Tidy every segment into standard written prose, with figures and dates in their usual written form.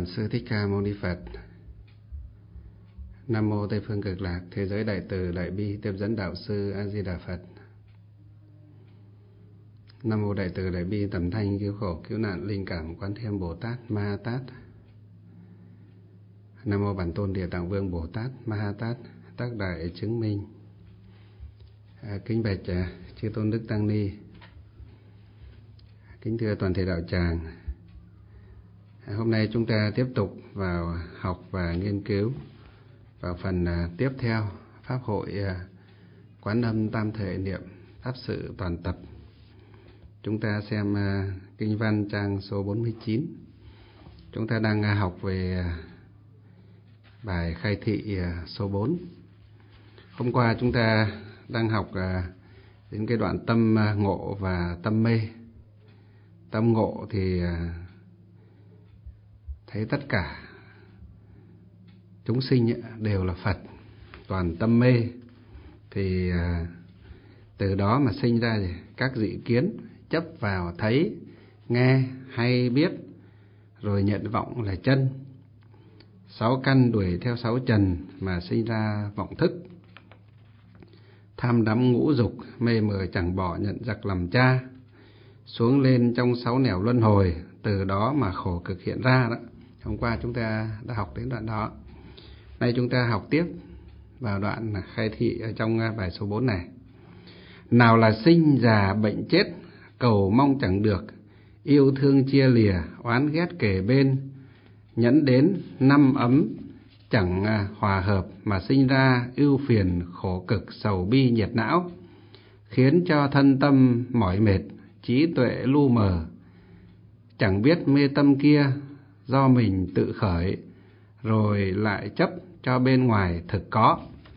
Sư Thích Ca Mâu Ni Phật. Nam mô Tây phương Cực Lạc, thế giới đại từ đại bi tiếp dẫn đạo sư A Di Đà Phật. Nam mô đại từ đại bi tầm thanh cứu khổ cứu nạn linh cảm Quán Thế Âm Bồ Tát Ma Ha Tát. Nam mô Bản Tôn Địa Tạng Vương Bồ Tát Ma Ha Tát tác đại chứng minh. Kính bạch chư tôn đức tăng ni, kính thưa toàn thể đạo tràng. Hôm nay chúng ta tiếp tục vào học và nghiên cứu vào phần tiếp theo Pháp hội Quán Âm Tam Thể Niệm Pháp Sự Toàn Tập. Chúng ta xem kinh văn trang số 49. Chúng ta đang học về bài khai thị số 4. Hôm qua chúng ta đang học đến cái đoạn tâm ngộ và tâm mê. Tâm ngộ thì thấy tất cả chúng sinh đều là Phật. Còn tâm mê thì từ đó mà sinh ra các dị kiến, chấp vào thấy, nghe hay biết, rồi nhận vọng là chân. 6 căn đuổi theo 6 trần mà sinh ra vọng thức. Tham đắm ngũ dục, mê mờ chẳng bỏ nhận giặc làm cha. Xuống lên trong 6 nẻo luân hồi, từ đó mà khổ cực hiện ra đó. Hôm qua chúng ta đã học đến đoạn đó. Nay chúng ta học tiếp vào đoạn khai thị ở trong bài số 4 này. Nào là sinh già bệnh chết, cầu mong chẳng được, yêu thương chia lìa, oán ghét kề bên, nhẫn đến 5 ấm chẳng hòa hợp mà sinh ra ưu phiền khổ cực sầu bi nhiệt não, khiến cho thân tâm mỏi mệt, trí tuệ lu mờ, chẳng biết mê tâm kia do mình tự khởi, rồi lại chấp cho bên ngoài thực có.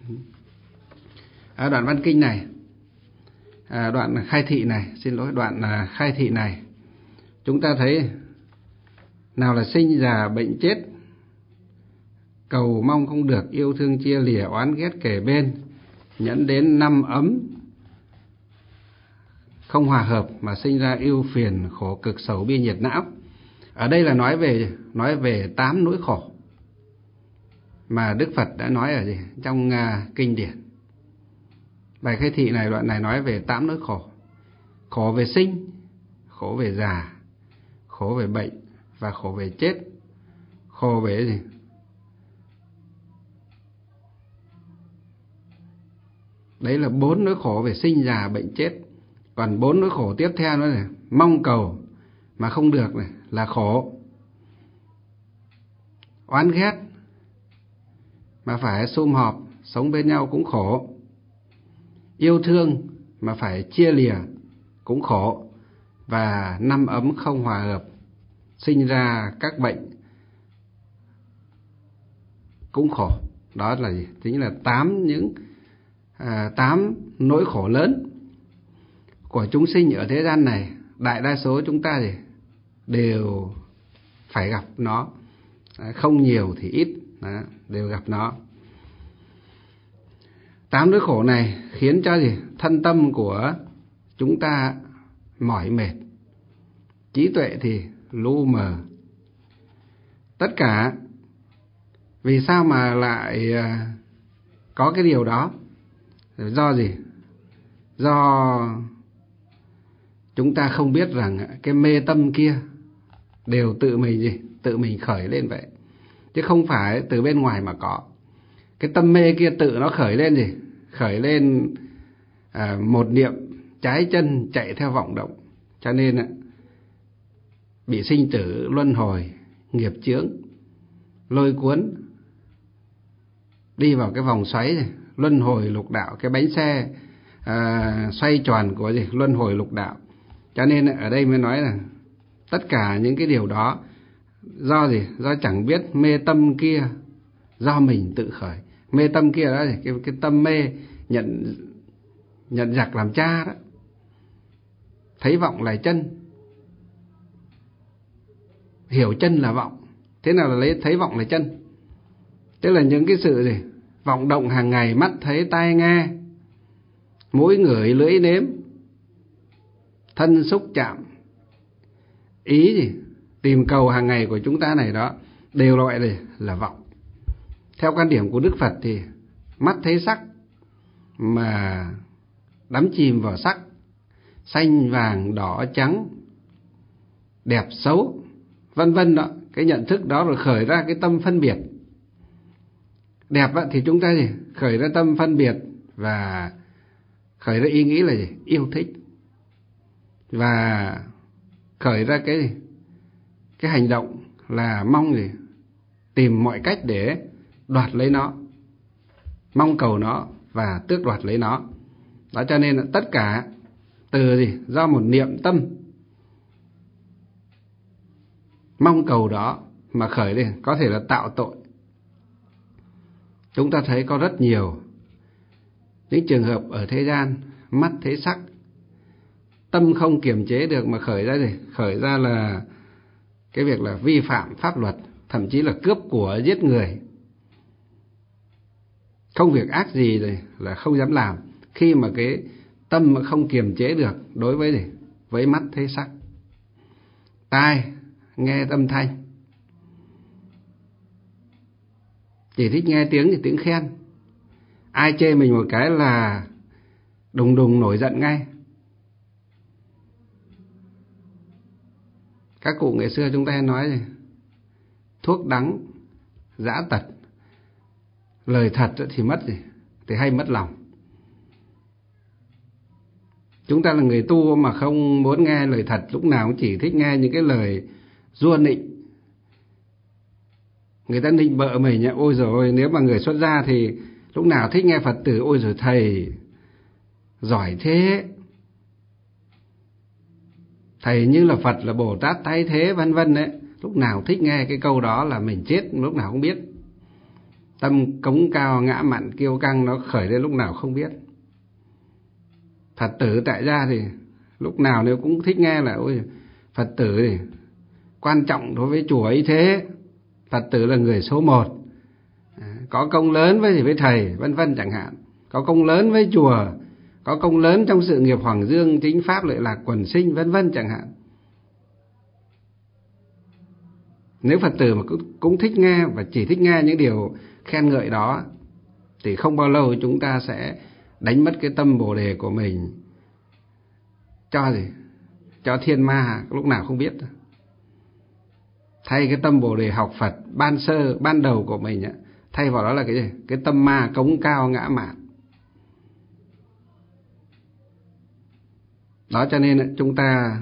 Đoạn văn kinh này, đoạn khai thị này, đoạn khai thị này, chúng ta thấy nào là sinh già bệnh chết, cầu mong không được, yêu thương chia lìa, oán ghét kề bên, nhẫn đến 5 ấm không hòa hợp mà sinh ra ưu phiền khổ cực sầu bi nhiệt não. Ở đây là nói về 8 nỗi khổ mà Đức Phật đã nói ở trong kinh điển. Bài khai thị này, đoạn này nói về 8 nỗi khổ. Khổ về sinh, khổ về già, khổ về bệnh và khổ về chết. Khổ về gì? Đấy là 4 nỗi khổ về sinh, già, bệnh, chết. Còn 4 nỗi khổ tiếp theo nữa này, mong cầu mà không được này là khổ. Oán ghét mà phải sum họp sống bên nhau cũng khổ. Yêu thương mà phải chia lìa cũng khổ. Và 5 ấm không hòa hợp sinh ra các bệnh cũng khổ. Đó là gì? Chính là 8 nỗi khổ lớn của chúng sinh ở thế gian này. Đại đa số chúng ta đều phải gặp nó, không nhiều thì ít, đều gặp nó. 8 nỗi khổ này khiến cho thân tâm của chúng ta mỏi mệt, trí tuệ thì lu mờ. Tất cả vì sao mà lại có cái điều đó? Do gì? Do chúng ta không biết rằng cái mê tâm kia đều tự mình khởi lên vậy, chứ không phải từ bên ngoài mà có. Cái tâm mê kia tự nó khởi lên khởi lên một niệm trái chân chạy theo vọng động, cho nên bị sinh tử luân hồi, nghiệp chướng lôi cuốn đi vào cái vòng xoáy luân hồi lục đạo, cái bánh xe xoay tròn của luân hồi lục đạo. Cho nên ở đây mới nói là tất cả những cái điều đó do do chẳng biết mê tâm kia do mình tự khởi. Mê tâm kia đó cái tâm mê nhận giặc làm cha đó, thấy vọng là chân, hiểu chân là vọng. Thế nào là lấy thấy vọng là chân? Tức là những cái sự vọng động hàng ngày, mắt thấy, tai nghe, mũi ngửi, lưỡi nếm, thân xúc chạm, ý tìm cầu hàng ngày của chúng ta này đó, đều loại là vọng. Theo quan điểm của Đức Phật thì mắt thấy sắc mà đắm chìm vào sắc, xanh vàng đỏ trắng, đẹp xấu vân vân đó, cái nhận thức đó rồi khởi ra cái tâm phân biệt. Đẹp thì chúng ta khởi ra tâm phân biệt và khởi ra ý nghĩ là yêu thích, và khởi ra cái hành động là mong tìm mọi cách để đoạt lấy nó, mong cầu nó và tước đoạt lấy nó. Đó, cho nên là tất cả từ do một niệm tâm mong cầu đó mà khởi lên, có thể là tạo tội. Chúng ta thấy có rất nhiều những trường hợp ở thế gian, mắt thấy sắc, tâm không kiềm chế được mà khởi ra là cái việc là vi phạm pháp luật, thậm chí là cướp của, giết người. Không việc ác gì là không dám làm, khi mà cái tâm mà không kiềm chế được đối với mắt thấy sắc, tai nghe âm thanh, chỉ thích nghe tiếng thì tiếng khen, ai chê mình một cái là đùng đùng nổi giận ngay. Các cụ ngày xưa chúng ta hay nói thuốc đắng dã tật, lời thật thì thì hay mất lòng. Chúng ta là người tu mà không muốn nghe lời thật, lúc nào cũng chỉ thích nghe những cái lời rua nịnh. Người ta nịnh bợ mình nhá, ôi giời ơi, nếu mà người xuất gia thì lúc nào thích nghe Phật tử, ôi giời thầy giỏi thế, thầy như là Phật, là Bồ Tát thay thế vân vân đấy. Lúc nào thích nghe cái câu đó là mình chết lúc nào không biết. Tâm cống cao ngã mặn kiêu căng nó khởi lên lúc nào không biết. Phật tử tại gia thì lúc nào nếu cũng thích nghe là ôi Phật tử thì quan trọng đối với chùa ấy thế, Phật tử là người số 1, có công lớn với thầy vân vân chẳng hạn, có công lớn với chùa, có công lớn trong sự nghiệp Hoàng Dương chính pháp lợi lạc quần sinh vân vân chẳng hạn. Nếu Phật tử mà cũng thích nghe và chỉ thích nghe những điều khen ngợi đó thì không bao lâu chúng ta sẽ đánh mất cái tâm Bồ đề của mình cho thiên ma lúc nào không biết. Thay cái tâm Bồ đề học Phật ban đầu của mình thay vào đó là cái tâm ma cống cao ngã mạn. Đó, cho nên chúng ta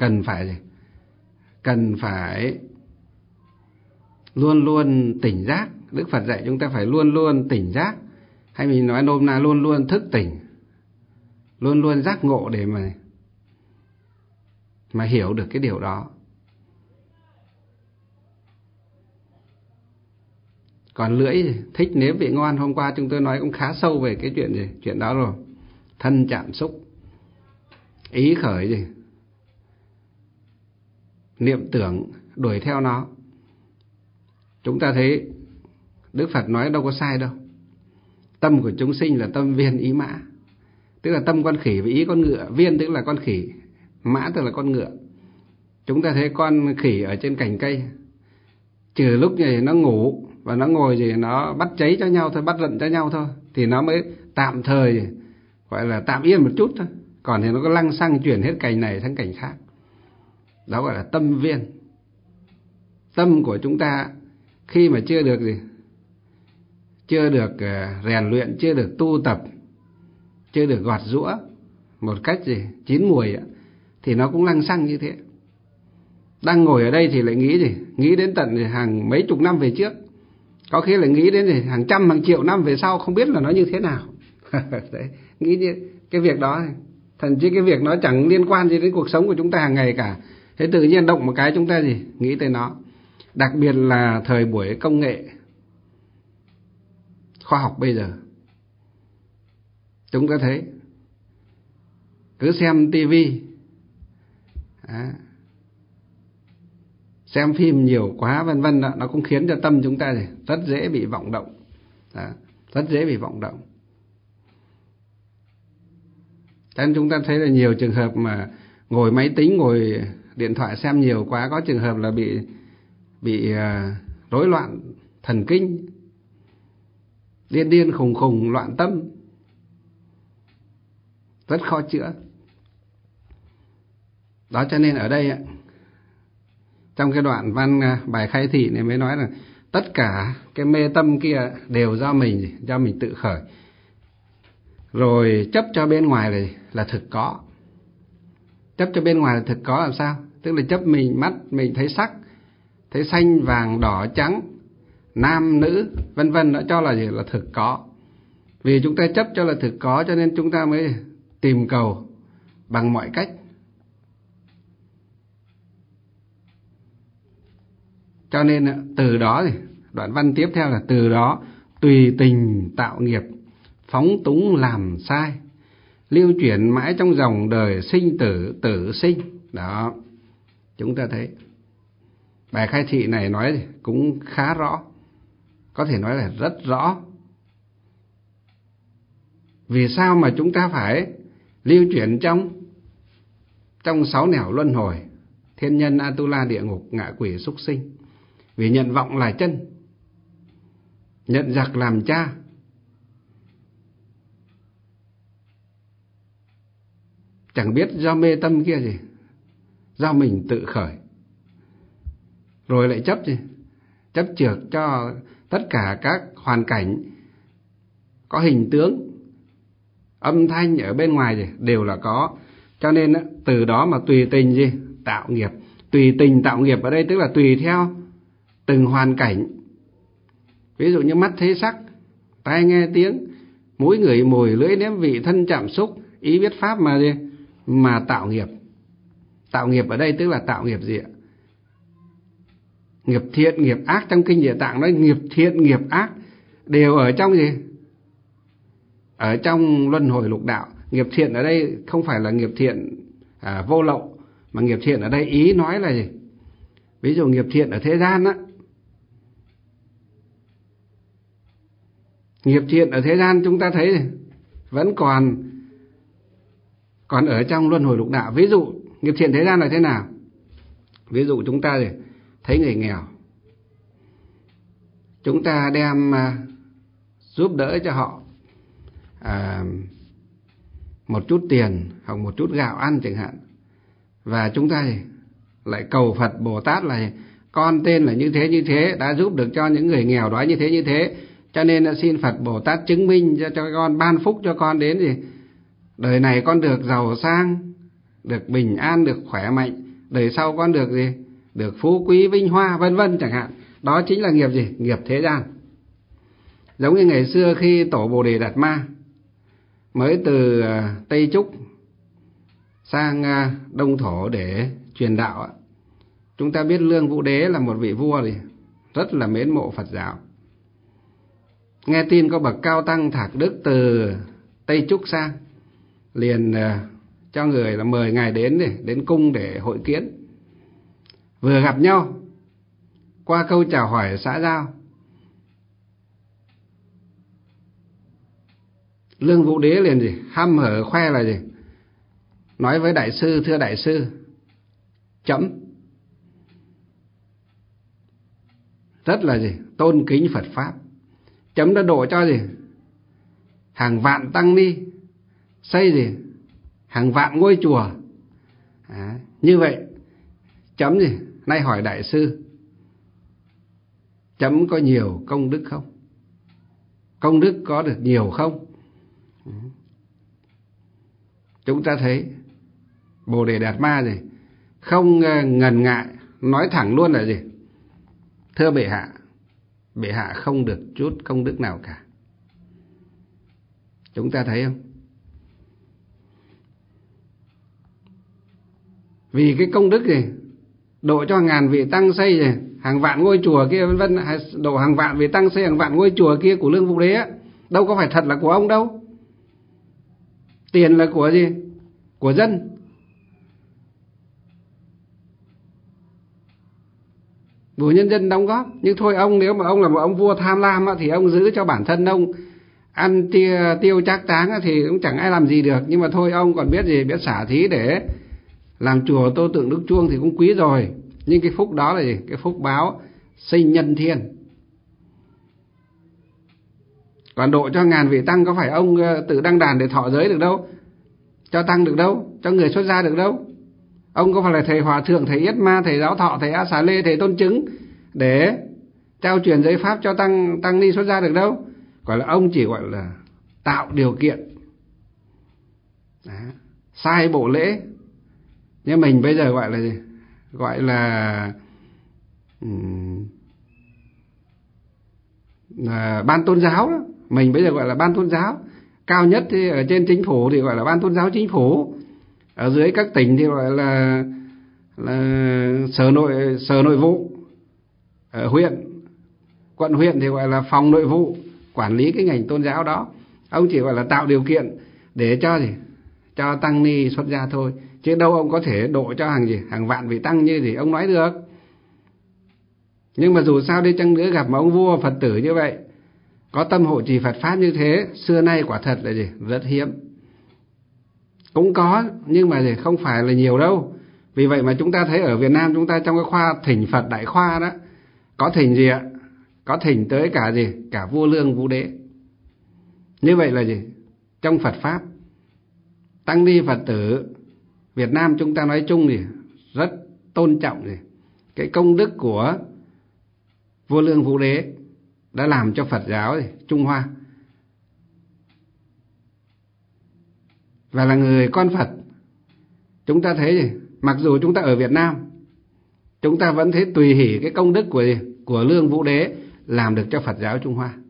cần phải luôn luôn tỉnh giác. Đức Phật dạy chúng ta phải luôn luôn tỉnh giác, hay mình nói nôm na luôn luôn thức tỉnh, luôn luôn giác ngộ để mà hiểu được cái điều đó. Còn lưỡi thích nếm vị ngon, hôm qua chúng tôi nói cũng khá sâu về cái chuyện đó rồi. Thân chạm xúc, ý khởi niệm tưởng đuổi theo nó. Chúng ta thấy Đức Phật nói đâu có sai đâu. Tâm của chúng sinh là tâm viên ý mã, tức là tâm con khỉ với ý con ngựa. Viên tức là con khỉ, mã tức là con ngựa. Chúng ta thấy con khỉ ở trên cành cây, trừ lúc này nó ngủ và nó ngồi nó bắt cháy cho nhau thôi, bắt giận cho nhau thôi, thì nó mới tạm thời gọi là tạm yên một chút thôi. Còn thì nó có lăng xăng chuyển hết cành này sang cành khác. Đó gọi là tâm viên. Tâm của chúng ta khi mà chưa được rèn luyện, chưa được tu tập, chưa được gọt giũa một cách chín mùi thì nó cũng lăng xăng như thế. Đang ngồi ở đây thì lại nghĩ đến tận hàng mấy chục năm về trước, có khi lại nghĩ đến hàng trăm hàng triệu năm về sau, không biết là nó như thế nào. Đấy, nghĩ như cái việc đó, thậm chí cái việc nó chẳng liên quan gì đến cuộc sống của chúng ta hàng ngày cả. Thế tự nhiên động một cái chúng ta nghĩ tới nó. Đặc biệt là thời buổi công nghệ khoa học bây giờ, chúng ta thấy cứ xem tivi, xem phim nhiều quá vân vân, nó cũng khiến cho tâm chúng ta rất dễ bị vọng động. Rất dễ bị vọng động. Cho nên chúng ta thấy là nhiều trường hợp mà ngồi máy tính, ngồi điện thoại xem nhiều quá, có trường hợp là bị rối loạn thần kinh, điên điên khùng khùng, loạn tâm, rất khó chữa. Đó cho nên ở đây trong cái đoạn văn bài khai thị này mới nói là tất cả cái mê tâm kia đều do mình tự khởi. Rồi chấp cho bên ngoài là thực có. Chấp cho bên ngoài là thực có làm sao? Tức là chấp mắt mình thấy sắc, thấy xanh vàng đỏ trắng, nam nữ vân vân, đã cho là gì? Là thực có. Vì chúng ta chấp cho là thực có cho nên chúng ta mới tìm cầu bằng mọi cách. Cho nên từ đó thì đoạn văn tiếp theo là từ đó tùy tình tạo nghiệp, phóng túng làm sai, lưu chuyển mãi trong dòng đời sinh tử, tử sinh. Đó, chúng ta thấy bài khai thị này nói cũng khá rõ, có thể nói là rất rõ. Vì sao mà chúng ta phải lưu chuyển trong 6 nẻo luân hồi, thiên nhân, Atula, địa ngục, ngạ quỷ, súc sinh? Vì nhận vọng là chân, nhận giặc làm cha. Chẳng biết do mê tâm kia gì, do mình tự khởi. Rồi lại chấp gì? Chấp chược cho tất cả các hoàn cảnh có hình tướng, âm thanh ở bên ngoài gì đều là có. Cho nên từ đó mà tùy tình gì? Tạo nghiệp. Tùy tình tạo nghiệp ở đây tức là tùy theo từng hoàn cảnh. Ví dụ như mắt thấy sắc, tai nghe tiếng, mũi ngửi mùi, lưỡi nếm vị, thân chạm xúc, ý biết pháp mà gì? Mà tạo nghiệp. Tạo nghiệp ở đây tức là tạo nghiệp gì ạ? Nghiệp thiện, nghiệp ác. Trong kinh Địa Tạng nói nghiệp thiện, nghiệp ác đều ở trong gì? Ở trong luân hồi lục đạo. Nghiệp thiện ở đây không phải là nghiệp thiện vô lậu, mà nghiệp thiện ở đây ý nói là gì? Ví dụ nghiệp thiện ở thế gian á, nghiệp thiện ở thế gian chúng ta thấy vẫn còn ở trong luân hồi lục đạo. Ví dụ nghiệp thiện thế gian là thế nào? Ví dụ chúng ta thấy người nghèo, chúng ta đem giúp đỡ cho họ một chút tiền hoặc một chút gạo ăn chẳng hạn. Và chúng ta lại cầu Phật Bồ Tát là con tên là như thế đã giúp được cho những người nghèo đó như thế, cho nên là xin Phật Bồ Tát chứng minh cho con, ban phúc cho con đến gì đời này con được giàu sang, được bình an, được khỏe mạnh, đời sau con được gì? Được phú quý vinh hoa vân vân chẳng hạn. Đó chính là nghiệp gì? Nghiệp thế gian. Giống như ngày xưa khi tổ Bồ Đề Đạt Ma mới từ Tây Trúc sang Đông Thổ để truyền đạo, chúng ta biết Lương Vũ Đế là một vị vua rất là mến mộ Phật giáo. Nghe tin có bậc cao tăng Thạc Đức từ Tây Trúc sang, liền cho người là mời ngài đến cung để hội kiến. Vừa gặp nhau, qua câu chào hỏi xã giao, Lương Vũ Đế liền hăm hở khoe là nói với đại sư: thưa đại sư, chấm rất là tôn kính Phật pháp. Chấm đã độ cho hàng vạn tăng ni, xây hàng vạn ngôi chùa. Như vậy chấm nay hỏi đại sư, chấm có nhiều công đức không? Công đức có được nhiều không? Chúng ta thấy Bồ Đề Đạt Ma không ngần ngại, nói thẳng luôn là thưa bệ hạ không được chút công đức nào cả. Chúng ta thấy không? Vì cái công đức độ cho ngàn vị tăng xây hàng vạn ngôi chùa kia vân vân, độ hàng vạn vị tăng xây hàng vạn ngôi chùa kia của Lương Vũ Đế đâu có phải thật là của ông đâu. Tiền là của của dân. Của nhân dân đóng góp. Nhưng thôi ông, nếu mà ông là một ông vua tham lam thì ông giữ cho bản thân ông ăn tiêu trác táng thì cũng chẳng ai làm gì được. Nhưng mà thôi ông còn biết biết xả thí để làm chùa tô tượng Đức Chuông thì cũng quý rồi. Nhưng cái phúc đó là cái phúc báo sinh nhân thiên. Còn độ cho ngàn vị tăng có phải ông tự đăng đàn để thọ giới được đâu, cho tăng được đâu, cho người xuất gia được đâu. Ông có phải là thầy hòa thượng, thầy yết ma, thầy giáo thọ, thầy a xà lê, thầy tôn chứng để trao truyền giới pháp cho tăng ni xuất gia được đâu. Gọi là ông chỉ gọi là tạo điều kiện. Đó. Sai bộ lễ. Nhưng mình bây giờ gọi là gì? Gọi là ban tôn giáo đó. Mình bây giờ gọi là ban tôn giáo. Cao nhất thì ở trên chính phủ thì gọi là ban tôn giáo chính phủ. Ở dưới các tỉnh thì gọi là sở nội vụ. Ở huyện, quận huyện thì gọi là phòng nội vụ, quản lý cái ngành tôn giáo đó. Ông chỉ gọi là tạo điều kiện để cho gì? Cho tăng ni xuất gia thôi. Chứ đâu ông có thể độ cho hàng vạn vị tăng như gì ông nói được. Nhưng mà dù sao đi chăng nữa, gặp một ông vua Phật tử như vậy, có tâm hộ trì Phật pháp như thế, xưa nay quả thật là gì? Rất hiếm. Cũng có, nhưng mà không phải là nhiều đâu. Vì vậy mà chúng ta thấy ở Việt Nam chúng ta trong cái khoa thỉnh Phật đại khoa đó, có thỉnh gì ạ? Có thỉnh tới cả gì? Cả vua Lương Vũ Đế. Như vậy là gì? Trong Phật pháp, tăng ni Phật tử Việt Nam chúng ta nói chung thì rất tôn trọng gì? Cái công đức của vua Lương Vũ Đế đã làm cho Phật giáo Trung Hoa, và là người con Phật. Chúng ta thấy gì? Mặc dù chúng ta ở Việt Nam, chúng ta vẫn thấy tùy hỷ cái công đức của Lương Vũ Đế làm được cho Phật giáo Trung Hoa.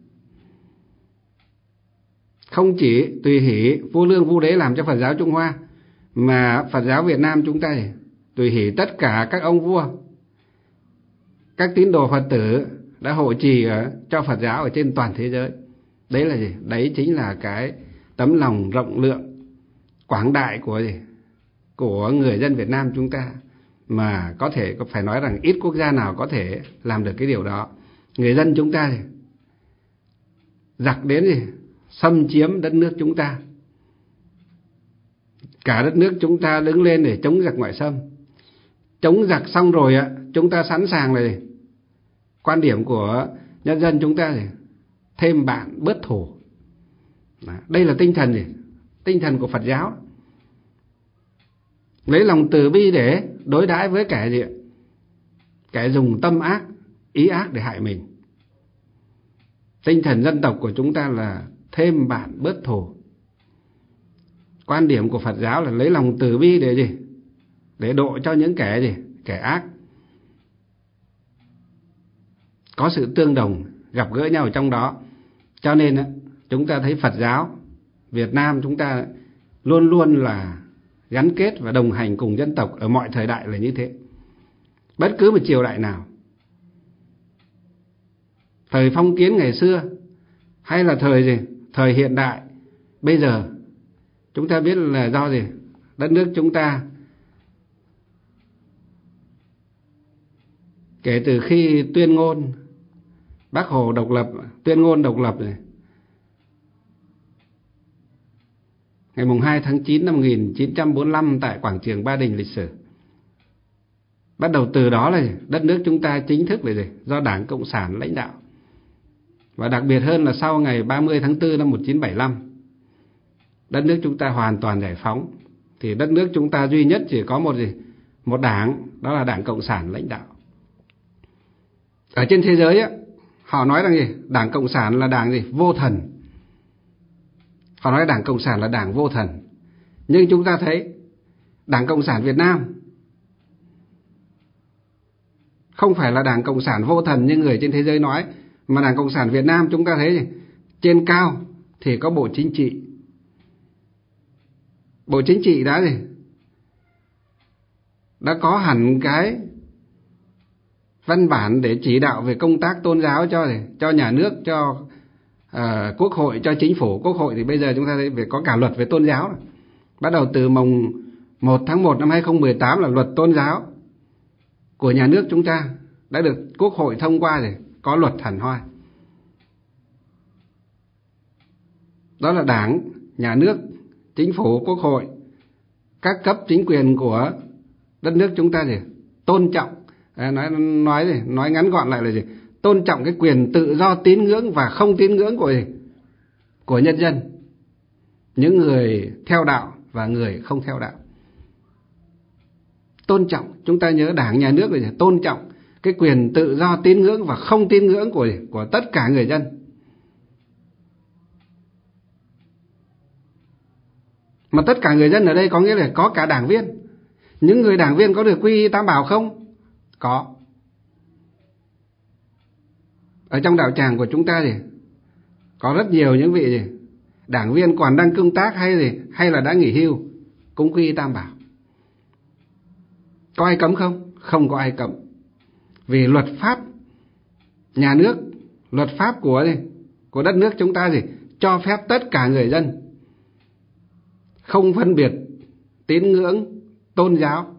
Không chỉ tùy hỷ vua Lương Vũ Đế làm cho Phật giáo Trung Hoa, mà Phật giáo Việt Nam chúng ta tùy hỷ tất cả các ông vua, các tín đồ Phật tử đã hộ trì cho Phật giáo ở trên toàn thế giới. Đấy là gì? Đấy chính là cái tấm lòng rộng lượng, quảng đại của người dân Việt Nam chúng ta, mà có thể phải nói rằng ít quốc gia nào có thể làm được cái điều đó. Người dân chúng ta giặc đến xâm chiếm đất nước chúng ta, cả đất nước chúng ta đứng lên để chống giặc ngoại xâm. Chống giặc xong rồi chúng ta sẵn sàng là quan điểm của nhân dân chúng ta thêm bạn bớt thù. Đây là tinh thần tinh thần của Phật giáo. Lấy lòng từ bi để đối đãi với kẻ dùng tâm ác, ý ác để hại mình. Tinh thần dân tộc của chúng ta là thêm bạn bớt thù. Quan điểm của Phật giáo là lấy lòng từ bi để độ cho những kẻ ác. Có sự tương đồng, gặp gỡ nhau ở trong đó. Cho nên chúng ta thấy Phật giáo Việt Nam chúng ta luôn luôn là gắn kết và đồng hành cùng dân tộc ở mọi thời đại là như thế. Bất cứ một triều đại nào, thời phong kiến ngày xưa hay là thời hiện đại bây giờ, chúng ta biết là do đất nước chúng ta kể từ khi tuyên ngôn Bác Hồ độc lập, tuyên ngôn độc lập ngày 2 tháng 9 năm 1945 tại quảng trường Ba Đình lịch sử. Bắt đầu từ đó là đất nước chúng ta chính thức là do Đảng Cộng sản lãnh đạo. Và đặc biệt hơn là sau ngày 30 tháng 4 năm 1975, đất nước chúng ta hoàn toàn giải phóng, thì đất nước chúng ta duy nhất chỉ có một đảng, đó là Đảng Cộng sản lãnh đạo. Ở trên thế giới họ nói rằng Đảng Cộng sản là đảng vô thần. Họ nói Đảng Cộng sản là đảng vô thần. Nhưng chúng ta thấy Đảng Cộng sản Việt Nam không phải là Đảng Cộng sản vô thần như người trên thế giới nói, mà Đảng Cộng sản Việt Nam chúng ta thấy trên cao thì có Bộ Chính trị. Bộ Chính trị đã có hẳn cái văn bản để chỉ đạo về công tác tôn giáo cho nhà nước, cho Quốc hội, cho chính phủ. Quốc hội thì bây giờ chúng ta thấy có cả luật về tôn giáo. Bắt đầu từ mùng 1 tháng 1 năm 2018 là luật tôn giáo của nhà nước chúng ta đã được Quốc hội thông qua có luật hẳn hoi. Đó là Đảng, nhà nước, chính phủ, Quốc hội, các cấp chính quyền của đất nước chúng ta tôn trọng Nói ngắn gọn lại là gì? Tôn trọng cái quyền tự do tín ngưỡng và không tín ngưỡng của nhân dân, những người theo đạo và người không theo đạo. Tôn trọng, chúng ta nhớ Đảng nhà nước là gì? Tôn trọng cái quyền tự do tín ngưỡng và không tín ngưỡng của tất cả người dân. Mà tất cả người dân ở đây có nghĩa là có cả đảng viên. Những người đảng viên có được quy y Tam Bảo không? Có. Ở trong đạo tràng của chúng ta thì có rất nhiều những vị đảng viên còn đang công tác hay là đã nghỉ hưu cũng quy y Tam Bảo. Có ai cấm không? Không có ai cấm. Vì luật pháp nhà nước, luật pháp của đất nước chúng ta cho phép tất cả người dân, không phân biệt tín ngưỡng, tôn giáo,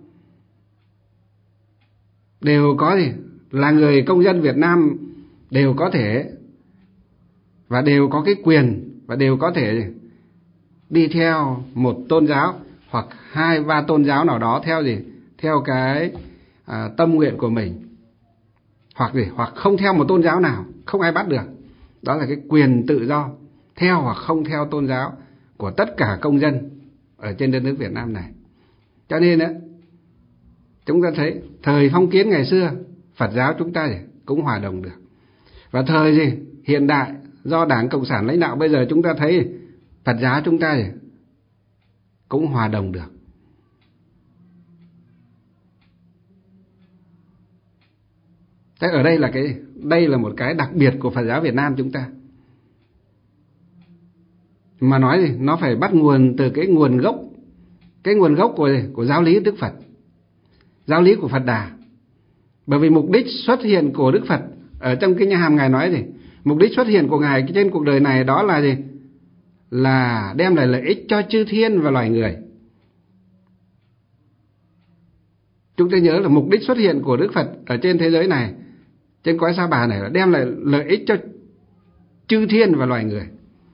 đều có là người công dân Việt Nam, đều có thể và đều có cái quyền và đều có thể đi theo một tôn giáo hoặc 2-3 tôn giáo nào đó theo cái tâm nguyện của mình, hoặc không theo một tôn giáo nào, không ai bắt được. Đó là cái quyền tự do theo hoặc không theo tôn giáo của tất cả công dân ở trên đất nước Việt Nam này. Cho nên chúng ta thấy thời phong kiến ngày xưa Phật giáo chúng ta cũng hòa đồng được. Và thời hiện đại do Đảng Cộng sản lãnh đạo bây giờ chúng ta thấy Phật giáo chúng ta cũng hòa đồng được. Thế ở đây đây là một cái đặc biệt của Phật giáo Việt Nam chúng ta. Mà nói nó phải bắt nguồn từ cái nguồn gốc của giáo lý Đức Phật, giáo lý của Phật Đà. Bởi vì mục đích xuất hiện của Đức Phật ở trong Kinh A Hàm Ngài nói mục đích xuất hiện của Ngài trên cuộc đời này đó là là đem lại lợi ích cho chư thiên và loài người. Chúng ta nhớ là mục đích xuất hiện của Đức Phật ở trên thế giới này, trên cõi Sa Bà này là đem lại lợi ích cho chư thiên và loài người.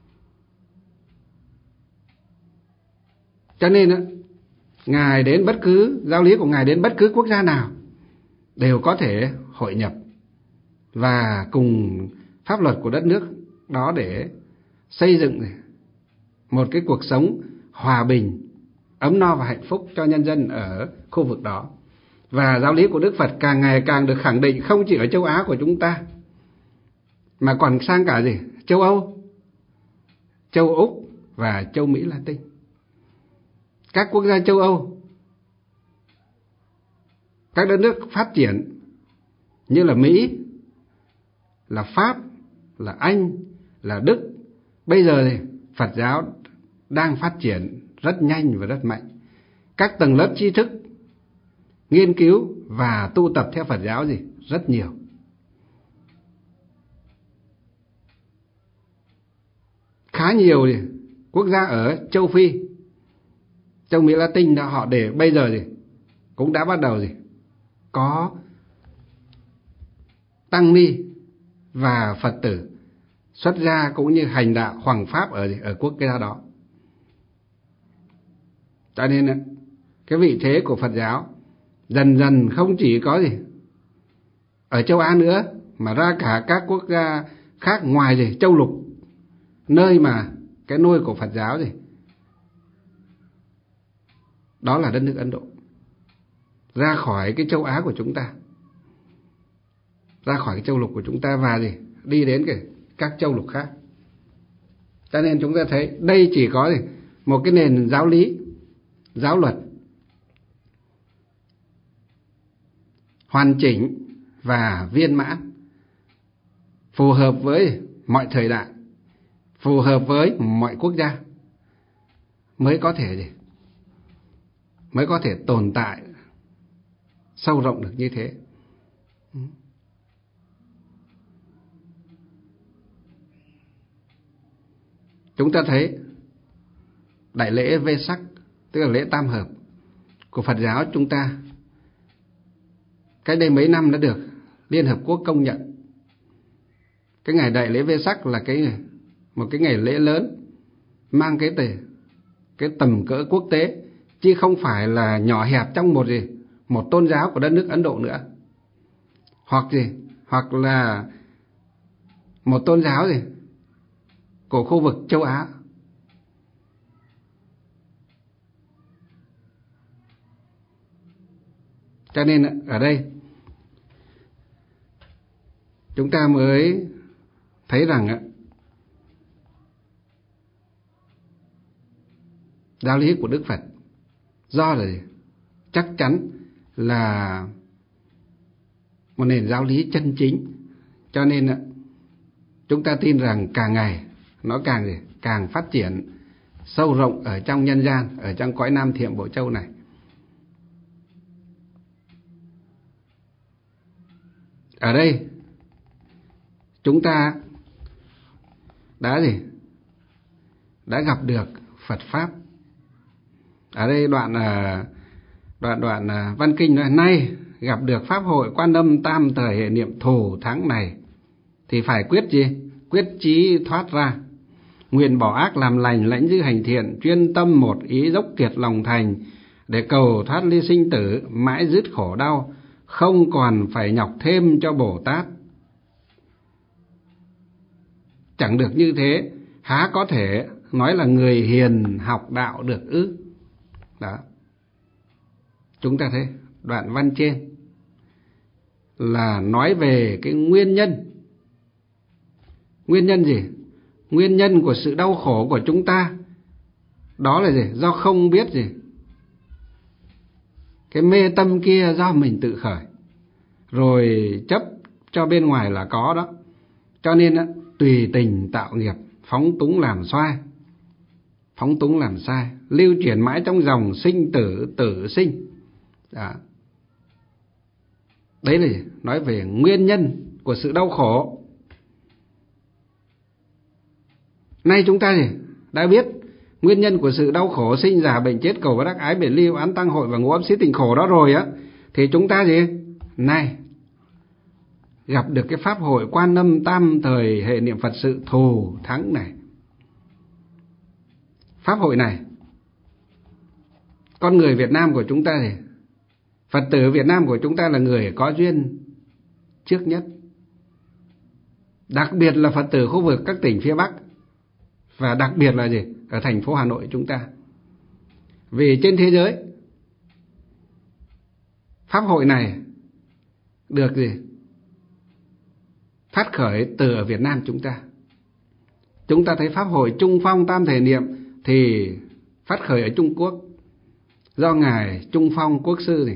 Cho nên Ngài đến bất cứ giáo lý của Ngài đến bất cứ quốc gia nào đều có thể hội nhập và cùng pháp luật của đất nước đó để xây dựng một cái cuộc sống hòa bình, ấm no và hạnh phúc cho nhân dân ở khu vực đó. Và giáo lý của Đức Phật càng ngày càng được khẳng định không chỉ ở châu Á của chúng ta mà còn sang cả châu Âu, châu Úc và châu Mỹ Latin. Các quốc gia châu Âu, các đất nước phát triển như là Mỹ, là Pháp, là Anh, là Đức, bây giờ Phật giáo đang phát triển rất nhanh và rất mạnh. Các tầng lớp tri thức nghiên cứu và tu tập theo Phật giáo rất nhiều. Khá nhiều quốc gia ở châu Phi, châu Mỹ Latin đó, họ để bây giờ cũng đã bắt đầu có tăng ni và Phật tử xuất gia cũng như hành đạo hoằng pháp ở quốc gia đó. Cho nên cái vị thế của Phật giáo dần dần không chỉ có ở châu Á nữa mà ra cả các quốc gia khác ngoài châu lục, nơi mà cái nôi của Phật giáo đó là đất nước Ấn Độ, ra khỏi cái châu Á của chúng ta, ra khỏi cái châu lục của chúng ta và đi đến các châu lục khác. Cho nên chúng ta thấy đây chỉ có một cái nền giáo lý, giáo luật hoàn chỉnh và viên mãn, phù hợp với mọi thời đại, phù hợp với mọi quốc gia mới có thể tồn tại sâu rộng được như thế. Chúng ta thấy đại lễ Vesak, tức là lễ tam hợp của Phật giáo chúng ta, cái đây mấy năm đã được Liên Hợp Quốc công nhận. Cái ngày đại lễ Vesak là một cái ngày lễ lớn, mang cái tầm cỡ quốc tế, chứ không phải là nhỏ hẹp trong một tôn giáo của đất nước Ấn Độ nữa. hoặc là một tôn giáo của khu vực châu Á. Cho nên ở đây chúng ta mới thấy rằng giáo lý của Đức Phật do là chắc chắn là một nền giáo lý chân chính, cho nên chúng ta tin rằng càng ngày nó càng phát triển sâu rộng ở trong nhân gian, ở trong cõi Nam Thiểm Bộ Châu này. Ở đây chúng ta đã gặp được Phật pháp. Ở đây đoạn văn kinh nói: nay gặp được pháp hội Quan Âm tam thời hệ niệm thù thắng này, thì phải quyết chí thoát ra, nguyện bỏ ác làm lành, lãnh giữ hành thiện, chuyên tâm một ý, dốc kiệt lòng thành, để cầu thoát ly sinh tử, mãi dứt khổ đau, không còn phải nhọc thêm cho Bồ Tát. Chẳng được như thế, há có thể nói là người hiền học đạo được ư? Đó, chúng ta thấy đoạn văn trên là nói về cái nguyên nhân. Nguyên nhân gì? Nguyên nhân của sự đau khổ của chúng ta đó là gì? Do không biết cái mê tâm kia do mình tự khởi, rồi chấp cho bên ngoài là có đó. Cho nên tùy tình tạo nghiệp, phóng túng làm sai, lưu chuyển mãi trong dòng sinh tử, tử sinh. Đó. Đấy là nói về nguyên nhân của sự đau khổ. Nay chúng ta đã biết nguyên nhân của sự đau khổ, sinh già bệnh chết, cầu và đắc ái, biệt ly, oán tăng hội và ngũ ấm xí tình khổ đó rồi thì chúng ta nay gặp được cái pháp hội Quan Âm tam thời hệ niệm Phật sự thù thắng này. Pháp hội này, con người Việt Nam của chúng ta Phật tử Việt Nam của chúng ta là người có duyên trước nhất. Đặc biệt là Phật tử khu vực các tỉnh phía Bắc, và đặc biệt là ở thành phố Hà Nội chúng ta. Vì trên thế giới, pháp hội này được phát khởi từ ở Việt Nam chúng ta. Chúng ta thấy pháp hội Trung Phong tam thể niệm thì phát khởi ở Trung Quốc, do ngài Trung Phong Quốc sư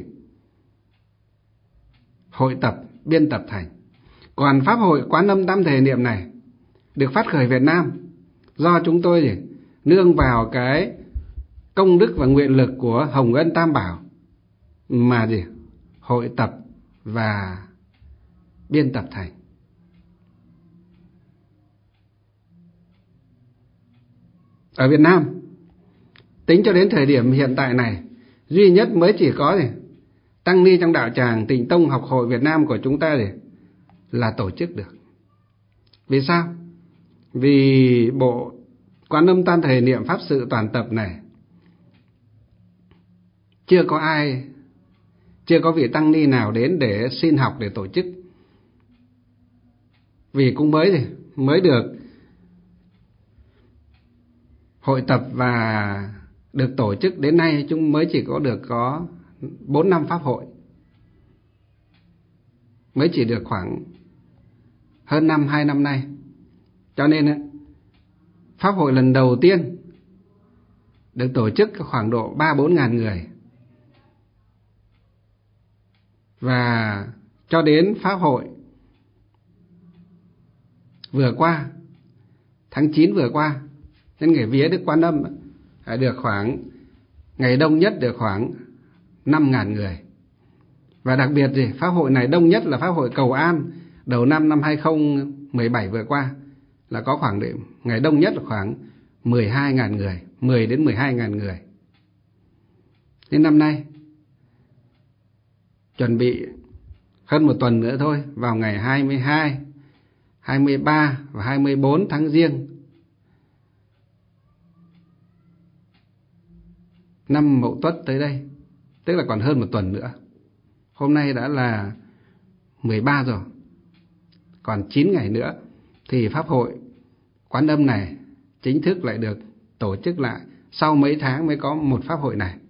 hội tập biên tập thành. Còn pháp hội Quán Âm tam thể niệm này được phát khởi Việt Nam do chúng tôi nương vào cái công đức và nguyện lực của Hồng Ân Tam Bảo mà hội tập và biên tập thành. Ở Việt Nam, tính cho đến thời điểm hiện tại này, duy nhất mới chỉ có tăng ni trong đạo tràng Tịnh Tông Học Hội Việt Nam của chúng ta là tổ chức được. Vì sao? Vì bộ Quán Âm tam thể niệm pháp sự toàn tập này chưa có vị tăng ni nào đến để xin học để tổ chức. Vì cũng mới được hội tập và được tổ chức đến nay, chúng mới chỉ có 4 năm pháp hội, mới chỉ được khoảng hơn 2 năm nay. Cho nên pháp hội lần đầu tiên được tổ chức khoảng độ 3-4 ngàn người. Và cho đến pháp hội vừa qua, tháng 9 vừa qua, nhân ngày vía Đức Quan Âm được khoảng, ngày đông nhất được khoảng 5.000 người. Và đặc biệt pháp hội này đông nhất là pháp hội Cầu An đầu năm 2017 vừa qua, là có khoảng ngày đông nhất là khoảng 12.000 người, 10 đến 12.000 người. Đến năm nay chuẩn bị hơn một tuần nữa thôi, vào ngày 22, 23 và 24 tháng Giêng năm Mậu Tuất tới đây, tức là còn hơn một tuần nữa. Hôm nay đã là 13 rồi. Còn 9 ngày nữa thì Pháp hội Quán Âm này chính thức lại được tổ chức lại. Sau mấy tháng mới có một Pháp hội này.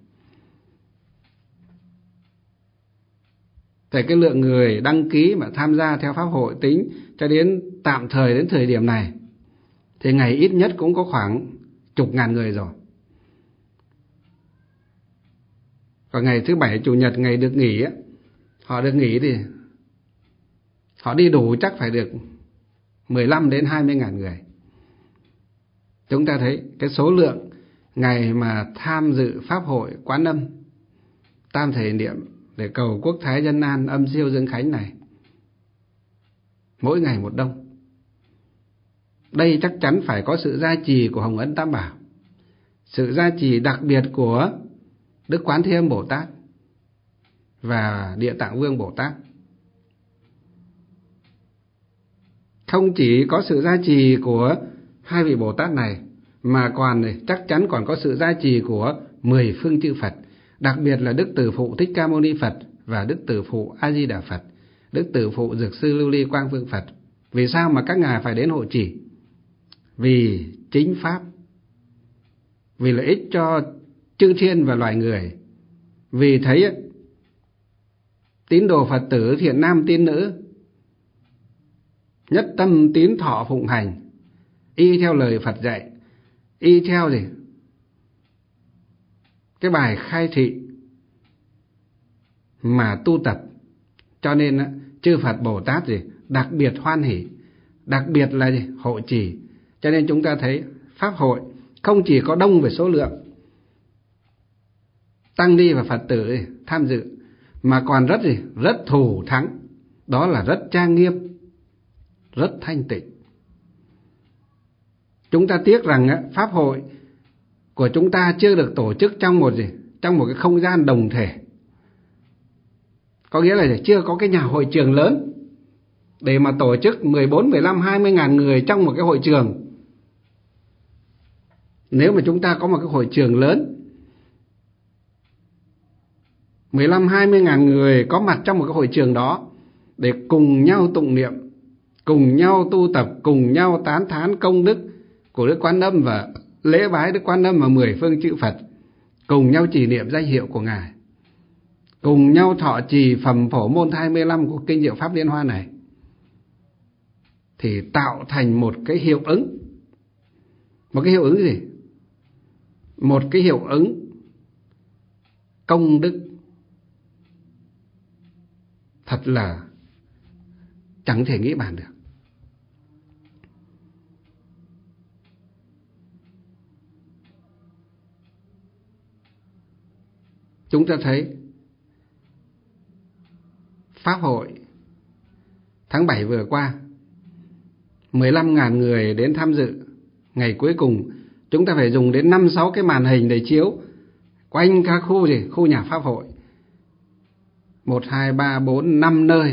Thì cái lượng người đăng ký mà tham gia theo Pháp hội tính cho đến tạm thời đến thời điểm này thì ngày ít nhất cũng có khoảng chục ngàn người rồi. Còn ngày thứ Bảy Chủ nhật, ngày được nghỉ á, họ được nghỉ thì họ đi đủ chắc phải được 15 đến 20 ngàn người. Chúng ta thấy cái số lượng ngày mà tham dự Pháp hội Quán Âm tam thể niệm để cầu quốc thái dân an, âm siêu dương khánh này, mỗi ngày một đông. Đây chắc chắn phải có sự gia trì của Hồng Ân Tam Bảo, sự gia trì đặc biệt của Đức Quán Thế Âm Bồ Tát và Địa Tạng Vương Bồ Tát. Không chỉ có sự gia trì của hai vị Bồ Tát này, mà còn chắc chắn còn có sự gia trì của 10 phương chư Phật, đặc biệt là Đức Từ Phụ Thích Ca Mâu Ni Phật và Đức Từ Phụ A Di Đà Phật, Đức Từ Phụ Dược Sư Lưu Ly Quang Vương Phật. Vì sao mà các ngài phải đến hộ trì? Vì chính pháp, vì lợi ích cho chư thiên và loài người, vì thấy tín đồ Phật tử thiện nam tín nữ nhất tâm tín thọ phụng hành, y theo lời Phật dạy, y theo cái bài khai thị mà tu tập, cho nên chư Phật Bồ Tát đặc biệt hoan hỷ, đặc biệt là hộ trì. Cho nên chúng ta thấy Pháp hội không chỉ có đông về số lượng tăng ni và Phật tử tham dự, mà còn rất thù thắng, đó là rất trang nghiêm, rất thanh tịnh. Chúng ta tiếc rằng Pháp hội của chúng ta chưa được tổ chức trong một cái không gian đồng thể. Có nghĩa là chưa có cái nhà hội trường lớn để mà tổ chức 14, 15, 20 ngàn người trong một cái hội trường. Nếu mà chúng ta có một cái hội trường lớn, 15, 20 ngàn người có mặt trong một cái hội trường đó để cùng nhau tụng niệm, cùng nhau tu tập, cùng nhau tán thán công đức của Đức Quán Âm và lễ bái Đức Quán Âm và 10 phương chư Phật, cùng nhau trì niệm danh hiệu của Ngài, cùng nhau thọ trì phẩm phổ môn 25 của Kinh Diệu Pháp Liên Hoa này, thì tạo thành một cái hiệu ứng. Một cái hiệu ứng gì? Một cái hiệu ứng công đức thật là chẳng thể nghĩ bàn được. Chúng ta thấy Pháp hội tháng 7 vừa qua, 15.000 người đến tham dự. Ngày cuối cùng chúng ta phải dùng đến 5-6 cái màn hình để chiếu quanh các khu nhà Pháp hội, 1, 2, 3, 4, 5 nơi,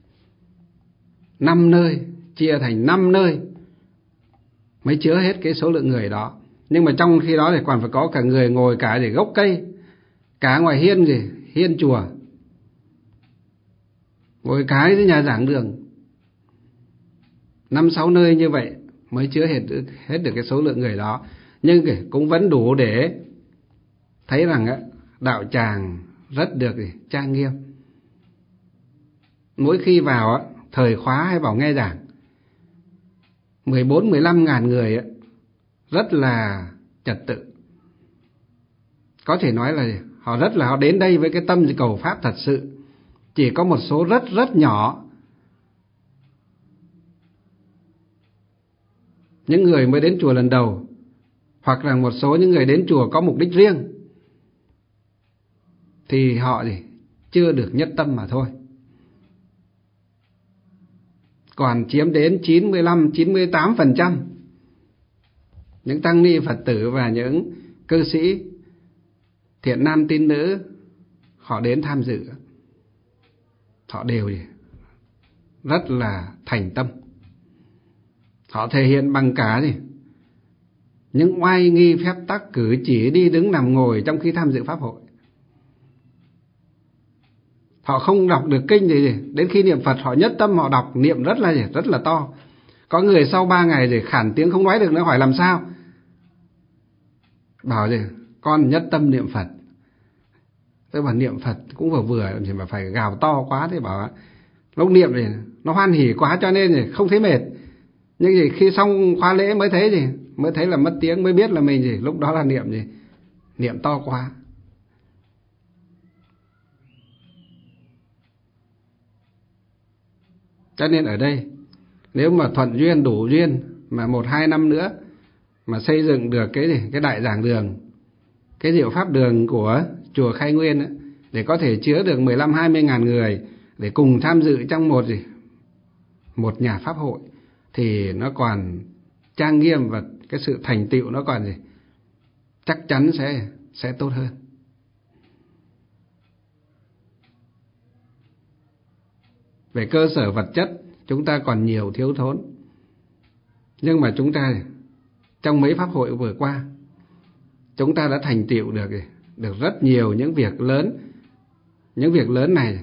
5 nơi, chia thành 5 nơi mới chứa hết cái số lượng người đó. Nhưng mà trong khi đó thì còn phải có cả người ngồi cả gốc cây, cả ngoài hiên hiên chùa, ngồi cái dưới nhà giảng đường, 5-6 nơi như vậy mới chứa hết được cái số lượng người đó. Nhưng cũng vẫn đủ để thấy rằng đạo tràng rất được trang nghiêm. Mỗi khi vào thời khóa hay vào nghe giảng, 14-15 ngàn người rất là trật tự. Có thể nói là họ đến đây với cái tâm cầu Pháp thật sự. Chỉ có một số rất nhỏ những người mới đến chùa lần đầu, hoặc là một số những người đến chùa có mục đích riêng, thì họ chưa được nhất tâm mà thôi. Còn chiếm đến 95-98% những tăng ni Phật tử và những cư sĩ thiện nam tín nữ họ đến tham dự, họ đều rất là thành tâm. Họ thể hiện bằng cả những oai nghi phép tắc, cử chỉ, đi đứng nằm ngồi trong khi tham dự Pháp hội. Họ không đọc được kinh thì đến khi niệm Phật họ nhất tâm họ đọc niệm rất là to. Có người sau 3 ngày thì khản tiếng không nói được nữa, hỏi làm sao. Bảo gì con nhất tâm niệm Phật. Tôi bảo niệm Phật cũng vừa chỉ mà phải gào to quá. Thì bảo lúc niệm thì nó hoan hỉ quá cho nên thì không thấy mệt. Nhưng gì khi xong khóa lễ mới thấy là mất tiếng, mới biết là mình lúc đó là niệm to quá. Cho nên ở đây nếu mà thuận duyên đủ duyên mà 1-2 năm nữa mà xây dựng được cái đại giảng đường, cái diệu pháp đường của chùa Khai Nguyên ấy, để có thể chứa được 15-20 ngàn người để cùng tham dự trong một nhà pháp hội, thì nó còn trang nghiêm và cái sự thành tựu nó còn chắc chắn sẽ tốt hơn. Về cơ sở vật chất chúng ta còn nhiều thiếu thốn, nhưng mà chúng ta trong mấy pháp hội vừa qua chúng ta đã thành tựu được rất nhiều những việc lớn. Những việc lớn này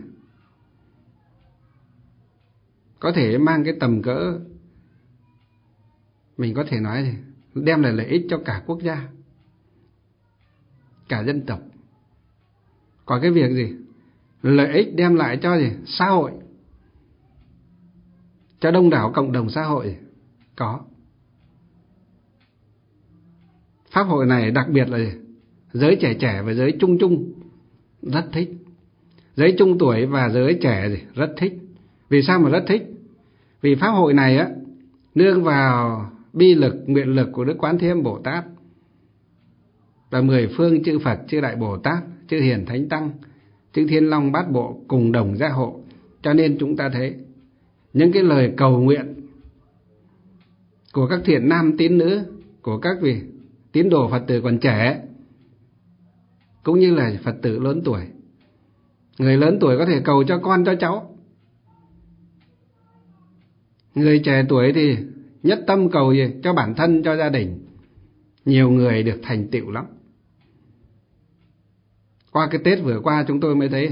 có thể mang cái tầm cỡ, mình có thể nói đem lại lợi ích cho cả quốc gia, cả dân tộc. Còn cái việc lợi ích đem lại cho xã hội, cho đông đảo cộng đồng xã hội có. Pháp hội này đặc biệt là giới trẻ và giới trung rất thích. Giới trung tuổi và giới trẻ rất thích. Vì sao mà rất thích? Vì pháp hội này nương vào bi lực, nguyện lực của Đức Quán Thế Âm Bồ Tát và 10 phương chư Phật, chư Đại Bồ Tát, chư Hiền Thánh Tăng, chư Thiên Long Bát Bộ cùng đồng gia hộ. Cho nên chúng ta thấy những cái lời cầu nguyện của các thiện nam tín nữ, của các vị tín đồ Phật tử còn trẻ, cũng như là Phật tử lớn tuổi. Người lớn tuổi có thể cầu cho con cho cháu, người trẻ tuổi thì nhất tâm cầu cho bản thân, cho gia đình. Nhiều người được thành tựu lắm. Qua cái Tết vừa qua chúng tôi mới thấy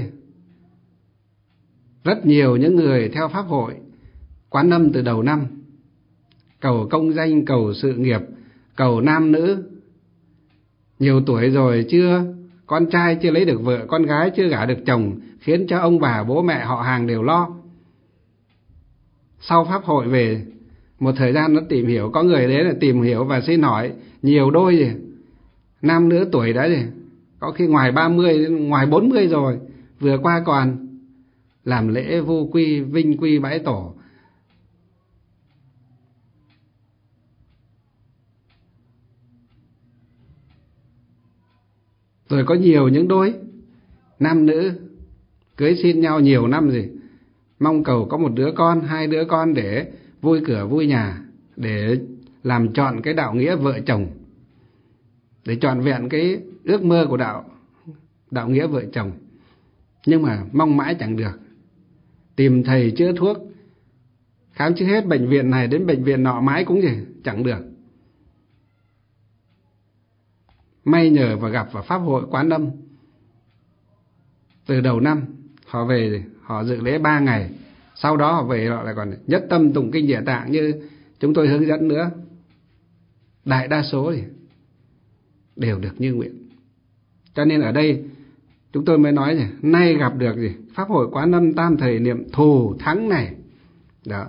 rất nhiều những người theo pháp hội Quán Âm từ đầu năm, cầu công danh, cầu sự nghiệp, cầu nam nữ. Nhiều tuổi rồi con trai chưa lấy được vợ, con gái chưa gả được chồng, khiến cho ông bà bố mẹ họ hàng đều lo. Sau pháp hội về một thời gian nó tìm hiểu, có người đấy là tìm hiểu và xin hỏi nhiều đôi nam nữ tuổi đã có khi ngoài 30, ngoài 40 rồi, vừa qua còn làm lễ vô quy, vinh quy bái tổ. Rồi có nhiều những đôi nam nữ cưới xin nhau nhiều năm mong cầu có một đứa con, 2 đứa con để vui cửa vui nhà, để làm trọn cái đạo nghĩa vợ chồng, để trọn vẹn cái ước mơ của đạo nghĩa vợ chồng. Nhưng mà mong mãi chẳng được. Tìm thầy chữa thuốc, khám chữa hết bệnh viện này đến bệnh viện nọ mãi cũng chẳng được. May nhờ và gặp vào pháp hội Quán Âm. Từ đầu năm họ về, họ dự lễ 3 ngày, sau đó họ về họ lại còn nhất tâm tụng kinh Địa Tạng như chúng tôi hướng dẫn nữa. Đại đa số đều được như nguyện. Cho nên ở đây chúng tôi mới nói nay gặp được pháp hội Quán Âm tam thời niệm thù thắng này. Đó.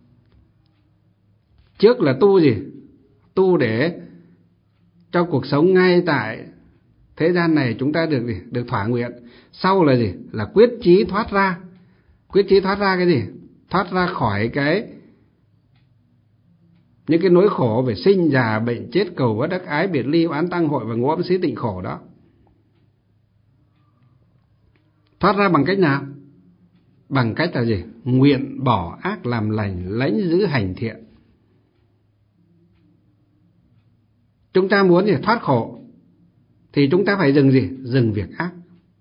Trước là tu để cho cuộc sống ngay tại thế gian này chúng ta được thỏa nguyện. Sau là là quyết chí thoát ra. Quyết chí thoát ra cái gì? Thoát ra khỏi những cái nỗi khổ về sinh già bệnh chết, cầu bất đắc ái, biệt ly, oán tăng hội và ngũ ấm xí tịnh khổ đó. Thoát ra bằng cách nào? Bằng cách là nguyện bỏ ác làm lành, lãnh giữ hành thiện. Chúng ta muốn thoát khổ thì chúng ta phải dừng việc ác.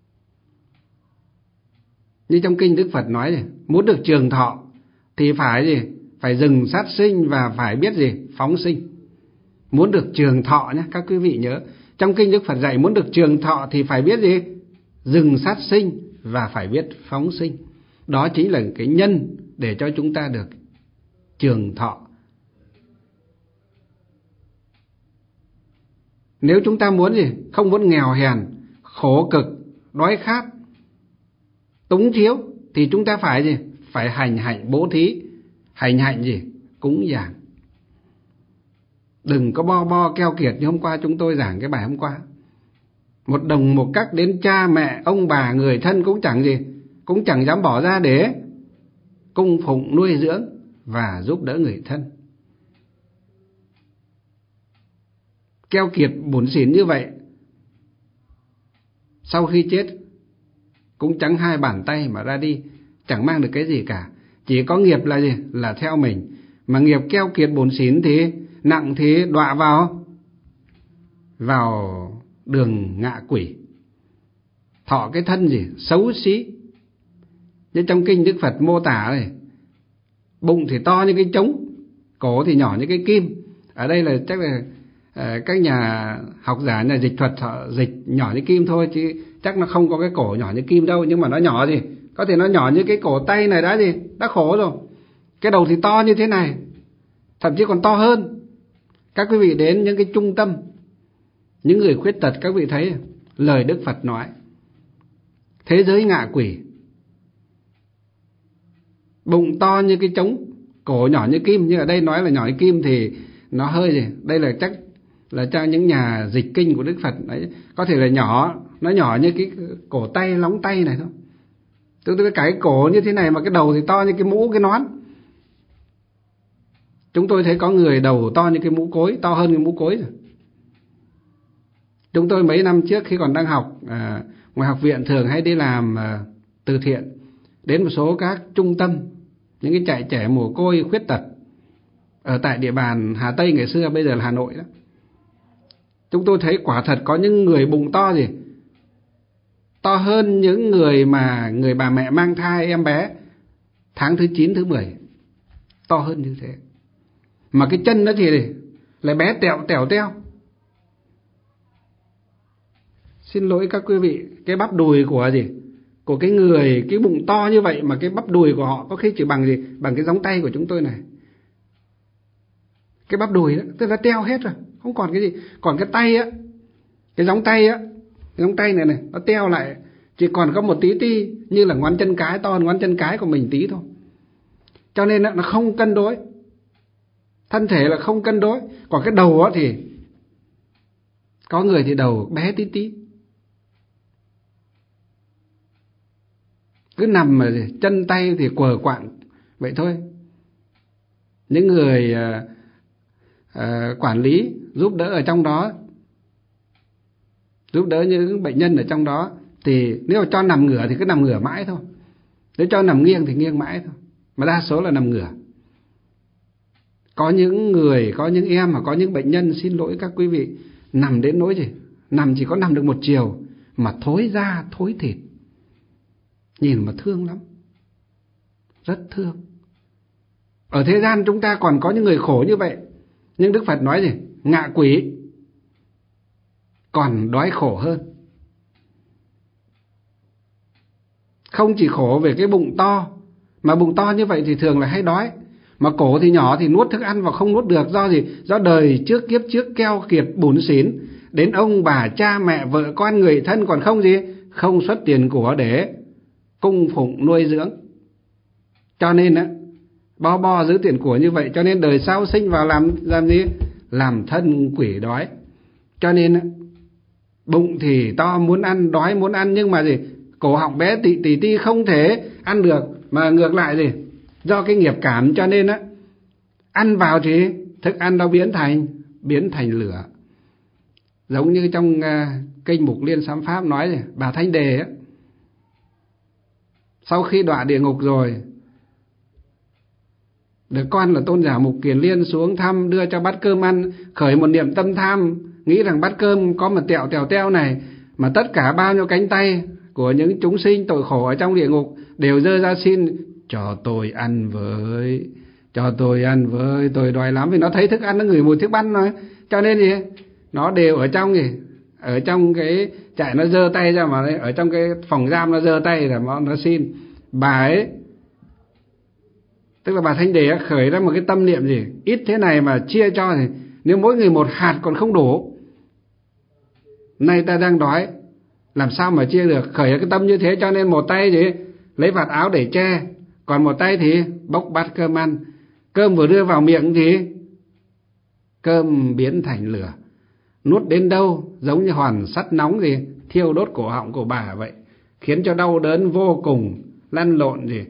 Như trong kinh Đức Phật nói muốn được trường thọ thì phải dừng sát sinh và phải biết phóng sinh. Muốn được trường thọ nhé, các quý vị nhớ, trong kinh Đức Phật dạy muốn được trường thọ thì phải biết dừng sát sinh và phải biết phóng sinh. Đó chính là cái nhân để cho chúng ta được trường thọ. Nếu chúng ta muốn gì? Không muốn nghèo hèn, khổ cực, đói khát, túng thiếu, thì chúng ta phải gì? Phải hành hạnh bố thí. Hành hạnh gì? Cúng dường. Đừng có bo keo kiệt như hôm qua chúng tôi giảng cái bài hôm qua. Một đồng một cắc đến cha mẹ, ông bà, người thân cũng chẳng gì, cũng chẳng dám bỏ ra để cung phụng nuôi dưỡng và giúp đỡ người thân. Keo kiệt bủn xỉn như vậy, sau khi chết cũng chẳng hai bàn tay mà ra đi, chẳng mang được cái gì cả. Chỉ có nghiệp là gì? Là theo mình. Mà nghiệp keo kiệt bủn xỉn thì nặng thì đọa vào đường ngạ quỷ, thọ cái thân gì? Xấu xí. Như trong kinh Đức Phật mô tả này, bụng thì to như cái trống, cổ thì nhỏ như cái kim. Ở đây là chắc là các nhà học giả, nhà dịch thuật họ dịch nhỏ như kim thôi, chứ chắc nó không có cái cổ nhỏ như kim đâu. Nhưng mà nó nhỏ gì? Có thể nó nhỏ như cái cổ tay này đã gì? Đã khổ rồi. Cái đầu thì to như thế này, thậm chí còn to hơn. Các quý vị đến những cái trung tâm, những người khuyết tật, các vị thấy lời Đức Phật nói, thế giới ngạ quỷ, bụng to như cái trống, cổ nhỏ như kim. Nhưng ở đây nói là nhỏ như kim thì nó hơi gì? Đây là chắc là cho những nhà dịch kinh của Đức Phật đấy, có thể là nhỏ, nó nhỏ như cái cổ tay, lóng tay này thôi. Tôi cái cổ như thế này mà cái đầu thì to như cái mũ, cái nón. Chúng tôi thấy có người đầu to như cái mũ cối, to hơn cái mũ cối rồi. Chúng tôi mấy năm trước khi còn đang học ngoài học viện thường hay đi làm từ thiện, đến một số các trung tâm, những cái trại trẻ mồ côi khuyết tật ở tại địa bàn Hà Tây ngày xưa, bây giờ là Hà Nội đó. Chúng tôi thấy quả thật có những người bụng to gì, to hơn những người mà người bà mẹ mang thai em bé tháng thứ 9, thứ 10, to hơn như thế. Mà cái chân đó thì lại bé tẹo teo. Xin lỗi các quý vị, cái bắp đùi của gì, của cái người, cái bụng to như vậy mà cái bắp đùi của họ có khi chỉ bằng gì, bằng cái gióng tay của chúng tôi này. Cái bắp đùi đó, tức là teo hết rồi, không còn cái gì. Còn cái tay á, cái gióng tay á, cái gióng tay này nó teo lại, chỉ còn có một tí như là ngón chân cái, to hơn ngón chân cái của mình tí thôi. Cho nên nó không cân đối, thân thể là không cân đối. Còn cái đầu á thì có người thì đầu bé tí, cứ nằm mà chân tay thì quờ quạng vậy thôi. Những người quản lý giúp đỡ ở trong đó, giúp đỡ những bệnh nhân ở trong đó, thì nếu mà cho nằm ngửa thì cứ nằm ngửa mãi thôi, nếu cho nằm nghiêng thì nghiêng mãi thôi, mà đa số là nằm ngửa. Có những người, có những em mà có những bệnh nhân, xin lỗi các quý vị, nằm đến nỗi gì, nằm chỉ có nằm được một chiều mà thối da thối thịt, nhìn mà thương lắm, rất thương. Ở thế gian chúng ta còn có những người khổ như vậy, nhưng Đức Phật nói gì? Ngạ quỷ còn đói khổ hơn. Không chỉ khổ về cái bụng to, mà bụng to như vậy thì thường là hay đói. Mà cổ thì nhỏ thì nuốt thức ăn vào không nuốt được. Do gì? Do đời trước kiếp trước keo kiệt bủn xỉn, đến ông bà cha mẹ vợ con người thân còn không gì, không xuất tiền của để cung phụng nuôi dưỡng. Cho nên á, bo giữ tiền của như vậy, cho nên đời sau sinh vào làm gì? Làm thân quỷ đói. Cho nên á, bụng thì to muốn ăn, đói muốn ăn, nhưng mà gì? Cổ họng bé tí không thể ăn được. Mà ngược lại gì? Do cái nghiệp cảm, cho nên á, ăn vào thì thức ăn nó biến thành lửa. Giống như trong kinh mục Liên Sám Pháp nói này, bà Thanh Đề á, sau khi đọa địa ngục rồi, được con là Tôn giả Mục Kiền Liên xuống thăm, đưa cho bát cơm ăn, khởi một niệm tâm tham, nghĩ rằng bát cơm có một tẹo này, mà tất cả bao nhiêu cánh tay của những chúng sinh tội khổ ở trong địa ngục đều giơ ra xin, cho tôi ăn với, tôi đói lắm. Vì nó thấy thức ăn, nó ngửi mùi thức ăn rồi, cho nên gì, nó đều ở trong gì, ở trong cái trại nó giơ tay ra, mà ở trong cái phòng giam nó giơ tay là nó xin. Bà ấy, tức là bà Thanh Đề khởi ra một cái tâm niệm gì, ít thế này mà chia cho thì nếu mỗi người một hạt còn không đủ, nay ta đang đói, làm sao mà chia được. Khởi ra cái tâm như thế, cho nên một tay thì lấy vạt áo để che, còn một tay thì bốc bát cơm ăn. Cơm vừa đưa vào miệng thì cơm biến thành lửa, nuốt đến đâu giống như hòn sắt nóng gì thiêu đốt cổ họng của bà vậy, khiến cho đau đớn vô cùng, lăn lộn gì.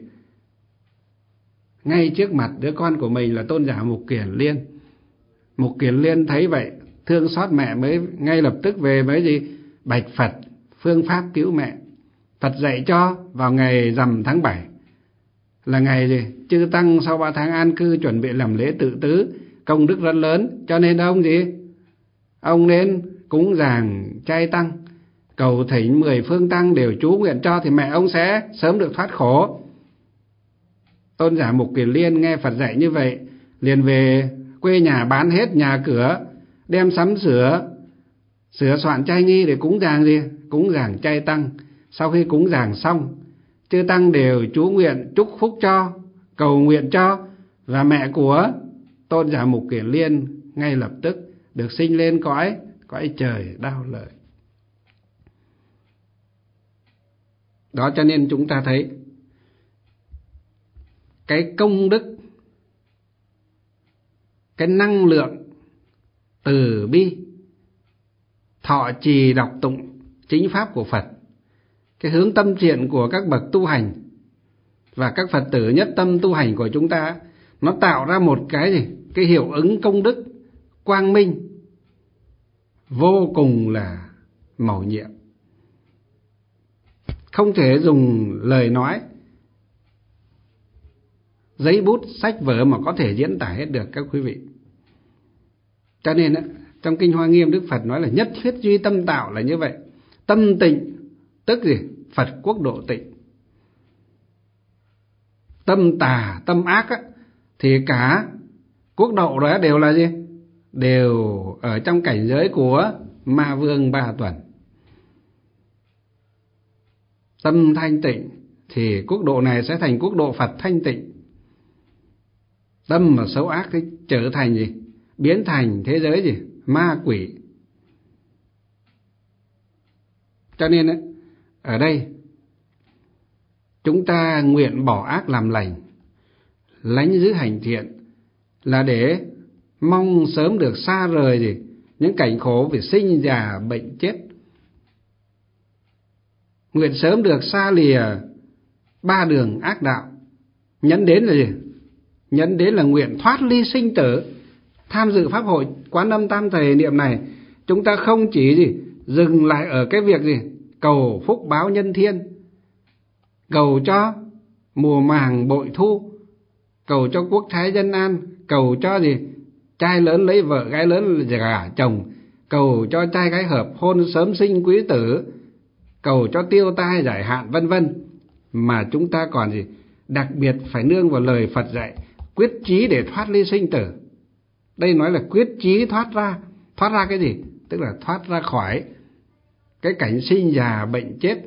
Ngay trước mặt đứa con của mình là tôn giả Mục Kiền Liên. Mục Kiền Liên thấy vậy, thương xót mẹ, mới ngay lập tức về mới gì bạch Phật phương pháp cứu mẹ. Phật dạy cho vào ngày rằm tháng 7 là ngày gì chư tăng sau 3 tháng an cư chuẩn bị làm lễ tự tứ, công đức rất lớn, cho nên ông gì ông nên cúng dường chay tăng, cầu thỉnh 10 phương tăng đều chú nguyện cho thì mẹ ông sẽ sớm được thoát khổ. Tôn giả Mục Kiền Liên nghe Phật dạy như vậy, liền về quê nhà bán hết nhà cửa, đem sắm sửa soạn chay nghi để cúng dường gì cúng dường chay tăng. Sau khi cúng dường xong, chư tăng đều chú nguyện chúc phúc cho, cầu nguyện cho, và mẹ của tôn giả Mục Kiền Liên ngay lập tức được sinh lên cõi trời Đao Lợi. Đó, cho nên chúng ta thấy cái công đức, cái năng lượng từ bi, thọ trì đọc tụng chính pháp của Phật, cái hướng tâm thiện của các bậc tu hành và các Phật tử nhất tâm tu hành của chúng ta, nó tạo ra một cái gì? Cái hiệu ứng công đức quang minh vô cùng là mầu nhiệm. Không thể dùng lời nói, giấy bút, sách vở mà có thể diễn tả hết được các quý vị. Cho nên trong Kinh Hoa Nghiêm Đức Phật nói là nhất thiết duy tâm tạo là như vậy. Tâm tịnh tức gì? Phật quốc độ tịnh. Tâm tà, tâm ác thì cả quốc độ đó đều là gì? Đều ở trong cảnh giới của ma vương 3 tuần. Tâm thanh tịnh thì quốc độ này sẽ thành quốc độ Phật thanh tịnh. Tâm mà xấu ác thì trở thành gì? Biến thành thế giới gì? Ma quỷ. Cho nên ở đây chúng ta nguyện bỏ ác làm lành, lánh giữ hành thiện, là để mong sớm được xa rời gì? Những cảnh khổ về sinh già bệnh chết. Nguyện sớm được xa lìa 3 đường ác đạo. Nhấn đến là gì? Nhấn đến là nguyện thoát ly sinh tử. Tham dự pháp hội Quán Âm Tam Thầy niệm này, chúng ta không chỉ gì dừng lại ở cái việc gì cầu phúc báo nhân thiên, cầu cho mùa màng bội thu, cầu cho quốc thái dân an, cầu cho gì trai lớn lấy vợ, gái lớn gả chồng, cầu cho trai gái hợp hôn, sớm sinh quý tử, cầu cho tiêu tai giải hạn, vân vân, mà chúng ta còn gì đặc biệt phải nương vào lời Phật dạy, quyết chí để thoát ly sinh tử. Đây nói là quyết chí thoát ra cái gì? Tức là thoát ra khỏi cái cảnh sinh già bệnh chết,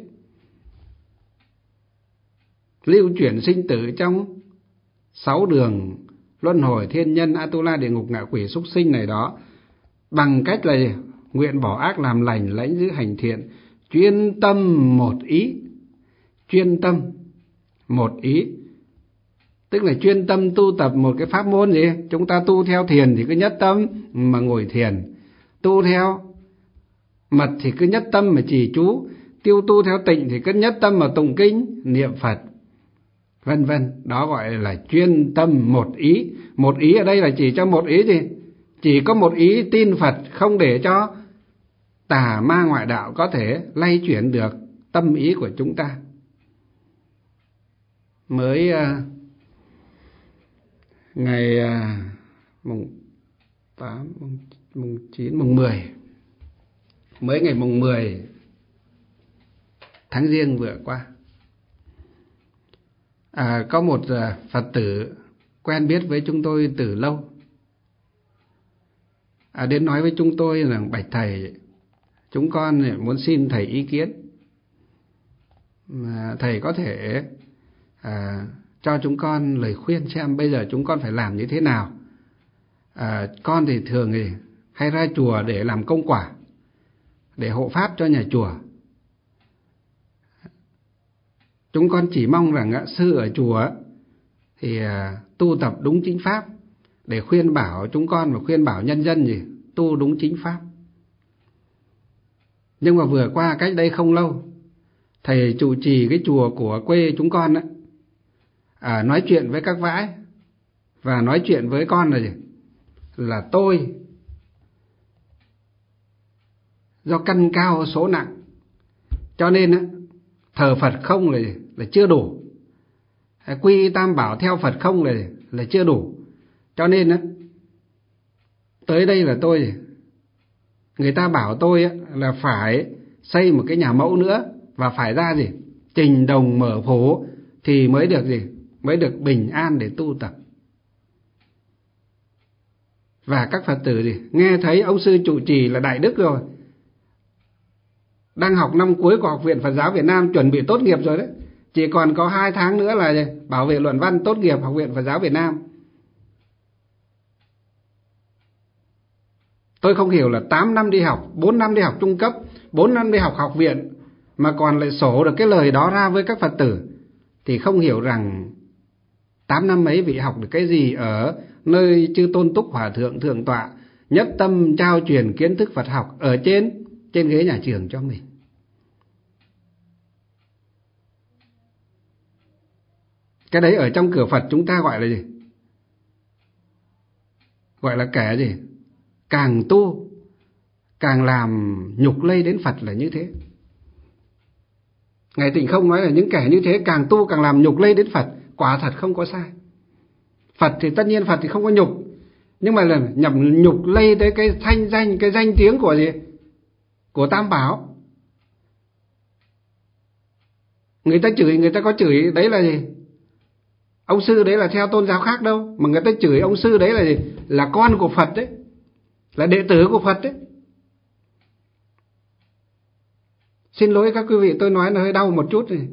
lưu chuyển sinh tử trong 6 đường luân hồi thiên nhân, Atula, địa ngục, ngạ quỷ, súc sinh này đó, bằng cách là gì? Nguyện bỏ ác làm lành, lãnh giữ hành thiện, chuyên tâm một ý. Chuyên tâm một ý tức là chuyên tâm tu tập một cái pháp môn gì? Chúng ta tu theo thiền thì cứ nhất tâm mà ngồi thiền, tu theo mật thì cứ nhất tâm mà trì chú, tu theo tịnh thì cứ nhất tâm mà tụng kinh, niệm Phật, vân vân. Đó gọi là chuyên tâm một ý. Một ý ở đây là chỉ cho một ý gì? Chỉ có một ý tin Phật, không để cho tà ma ngoại đạo có thể lay chuyển được tâm ý của chúng ta. Mới ngày mùng 8, mùng 9, mùng 10, mới ngày mùng 10 tháng Giêng vừa qua, có một Phật tử quen biết với chúng tôi từ lâu, đến nói với chúng tôi rằng: bạch thầy, chúng con muốn xin thầy ý kiến. Mà thầy có thể cho chúng con lời khuyên xem bây giờ chúng con phải làm như thế nào. Con thì thường thì hay ra chùa để làm công quả, để hộ pháp cho nhà chùa. Chúng con chỉ mong rằng sư ở chùa thì tu tập đúng chính pháp, để khuyên bảo chúng con và khuyên bảo nhân dân gì tu đúng chính pháp. Nhưng mà vừa qua cách đây không lâu, thầy trụ trì cái chùa của quê chúng con nói chuyện với các vãi và nói chuyện với con là tôi do căn cao số nặng, cho nên thờ Phật không là chưa đủ, quy tam bảo theo Phật không là chưa đủ. Cho nên tới đây là người ta bảo tôi là phải xây một cái nhà mẫu nữa, và phải ra trình đồng mở phố thì mới được bình an để tu tập. Và các Phật tử nghe thấy ông sư trụ trì là đại đức rồi, đang học năm cuối của Học viện Phật giáo Việt Nam, chuẩn bị tốt nghiệp rồi đấy, chỉ còn có 2 tháng nữa là bảo vệ luận văn tốt nghiệp Học viện Phật giáo Việt Nam. Tôi không hiểu là 8 năm đi học, 4 năm đi học trung cấp, 4 năm đi học học viện, mà còn lại sổ được cái lời đó ra với các Phật tử, thì không hiểu rằng 8 năm ấy vị học được cái gì ở nơi chư Tôn Túc Hòa Thượng Thượng Tọa nhất tâm trao truyền kiến thức Phật học ở trên ghế nhà trường cho mình. Cái đấy ở trong cửa Phật chúng ta gọi là gì? Gọi là kẻ gì? Càng tu càng làm nhục lây đến Phật là như thế. Ngài Tịnh Không nói là những kẻ như thế càng tu càng làm nhục lây đến Phật, quả thật không có sai. Phật thì tất nhiên Phật thì không có nhục, nhưng mà là nhằm nhục lây tới cái thanh danh, cái danh tiếng của gì? Của Tam Bảo. Người ta chửi, người ta có chửi đấy là gì? Ông sư đấy là theo tôn giáo khác đâu, mà người ta chửi ông sư đấy là gì? Là con của Phật đấy, là đệ tử của Phật đấy. Xin lỗi các quý vị, tôi nói nó hơi đau một chút này.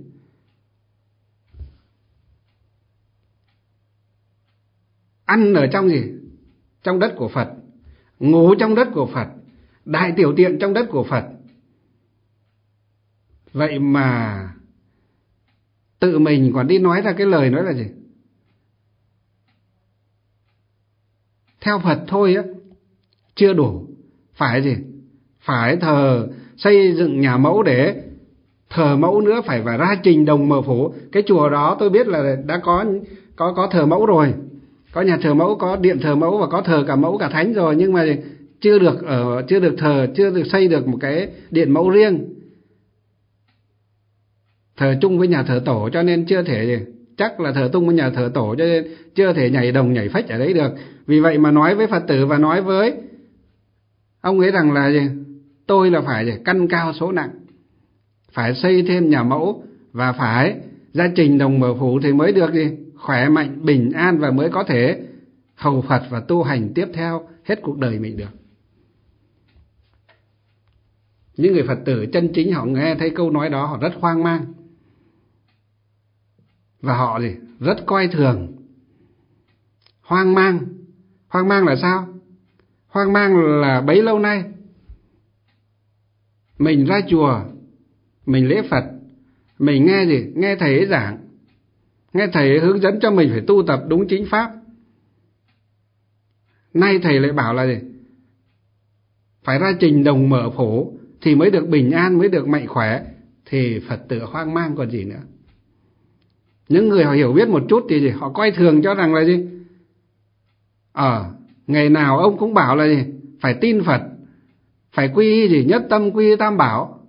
Ăn ở trong gì? Trong đất của Phật. Ngủ trong đất của Phật. Đại tiểu tiện trong đất của Phật. Vậy mà tự mình còn đi nói ra cái lời nói là gì? Theo Phật thôi chưa đủ. Phải gì? Phải xây dựng nhà mẫu để thờ mẫu nữa, phải ra trình đồng mở phủ. Cái chùa đó tôi biết là đã có thờ mẫu rồi, có nhà thờ mẫu, có điện thờ mẫu và có thờ cả mẫu cả thánh rồi, nhưng mà chưa được xây được một cái điện mẫu riêng, thờ chung với nhà thờ tổ, cho nên chưa thể, chắc là thờ chung với nhà thờ tổ, cho nên chưa thể nhảy đồng nhảy phách ở đấy được. Vì vậy mà nói với Phật tử và nói với ông ấy rằng là tôi là phải căn cao số nặng, phải xây thêm nhà mẫu và phải ra trình đồng mở phủ thì mới được khỏe mạnh, bình an và mới có thể hầu Phật và tu hành tiếp theo hết cuộc đời mình được. Những người Phật tử chân chính họ nghe thấy câu nói đó họ rất hoang mang. Và họ rất coi thường. Hoang mang là sao? Hoang mang là bấy lâu nay mình ra chùa, mình lễ Phật, mình nghe thầy ấy giảng, nghe thầy ấy hướng dẫn cho mình phải tu tập đúng chính pháp. Nay thầy lại bảo là phải ra trình đồng mở phổ thì mới được bình an, mới được mạnh khỏe, thì Phật tử hoang mang còn gì nữa. Những người họ hiểu biết một chút thì họ coi thường, cho rằng là ngày nào ông cũng bảo là phải tin Phật, phải quy nhất tâm, quy tam bảo,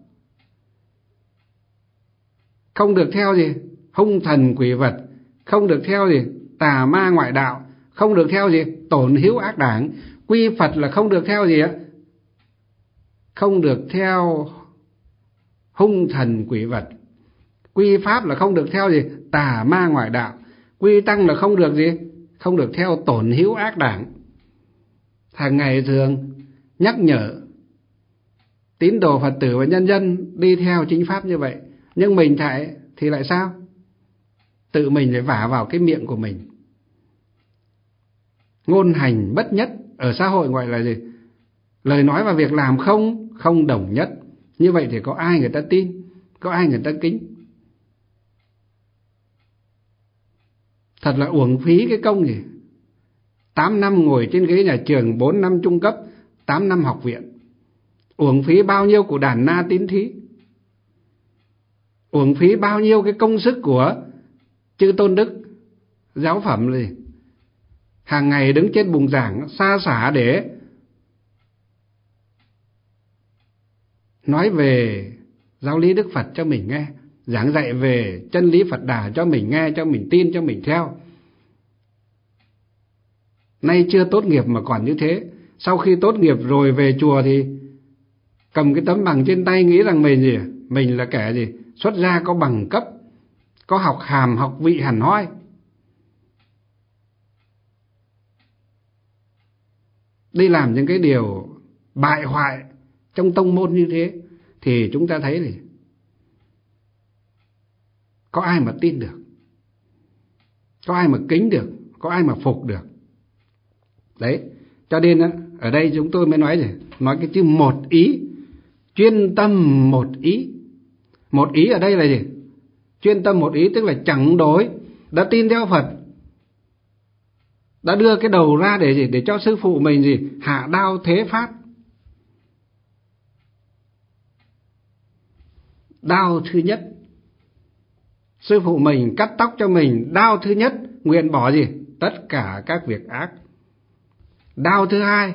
không được theo hung thần quỷ vật, không được theo tà ma ngoại đạo, không được theo tổn hữu ác đảng. Quy Phật là không được theo không được theo hung thần quỷ vật. Quy Pháp là không được theo tà ma ngoại đạo. Quy Tăng là không được không được theo tổn hữu ác đảng. Hàng ngày thường nhắc nhở tín đồ Phật tử và nhân dân đi theo chính pháp như vậy. Nhưng mình thì lại sao? Tự mình lại vả vào cái miệng của mình. Ngôn hành bất nhất, ở xã hội gọi là gì? Lời nói và việc làm không đồng nhất. Như vậy thì có ai người ta tin, có ai người ta kính? Thật là uổng phí cái công gì. 8 năm ngồi trên ghế nhà trường, 4 năm trung cấp, 8 năm học viện. Uổng phí bao nhiêu của đàn na tín thí. Uổng phí bao nhiêu cái công sức của chư tôn đức, giáo phẩm gì. Hàng ngày đứng trên bục giảng xa xả để nói về giáo lý Đức Phật cho mình nghe, giảng dạy về chân lý Phật Đà cho mình nghe, cho mình tin, cho mình theo. Nay chưa tốt nghiệp mà còn như thế. Sau khi tốt nghiệp rồi về chùa thì cầm cái tấm bằng trên tay, nghĩ rằng mình gì? Mình là kẻ gì? Xuất gia có bằng cấp, có học hàm, học vị hẳn hoi. Đi làm những cái điều bại hoại trong tông môn như thế thì chúng ta thấy gì? Có ai mà tin được? Có ai mà kính được? Có ai mà phục được? Đấy, cho nên ở đây chúng tôi mới nói gì? Nói cái chữ một ý, chuyên tâm một ý. Một ý ở đây là gì? Chuyên tâm một ý tức là chẳng đổi, đã tin theo Phật, đã đưa cái đầu ra để gì? Để cho sư phụ mình gì? Hạ đao thế phát. Đao thứ nhất, sư phụ mình cắt tóc cho mình. Đao thứ nhất, nguyện bỏ gì? Tất cả các việc ác. Đao thứ hai,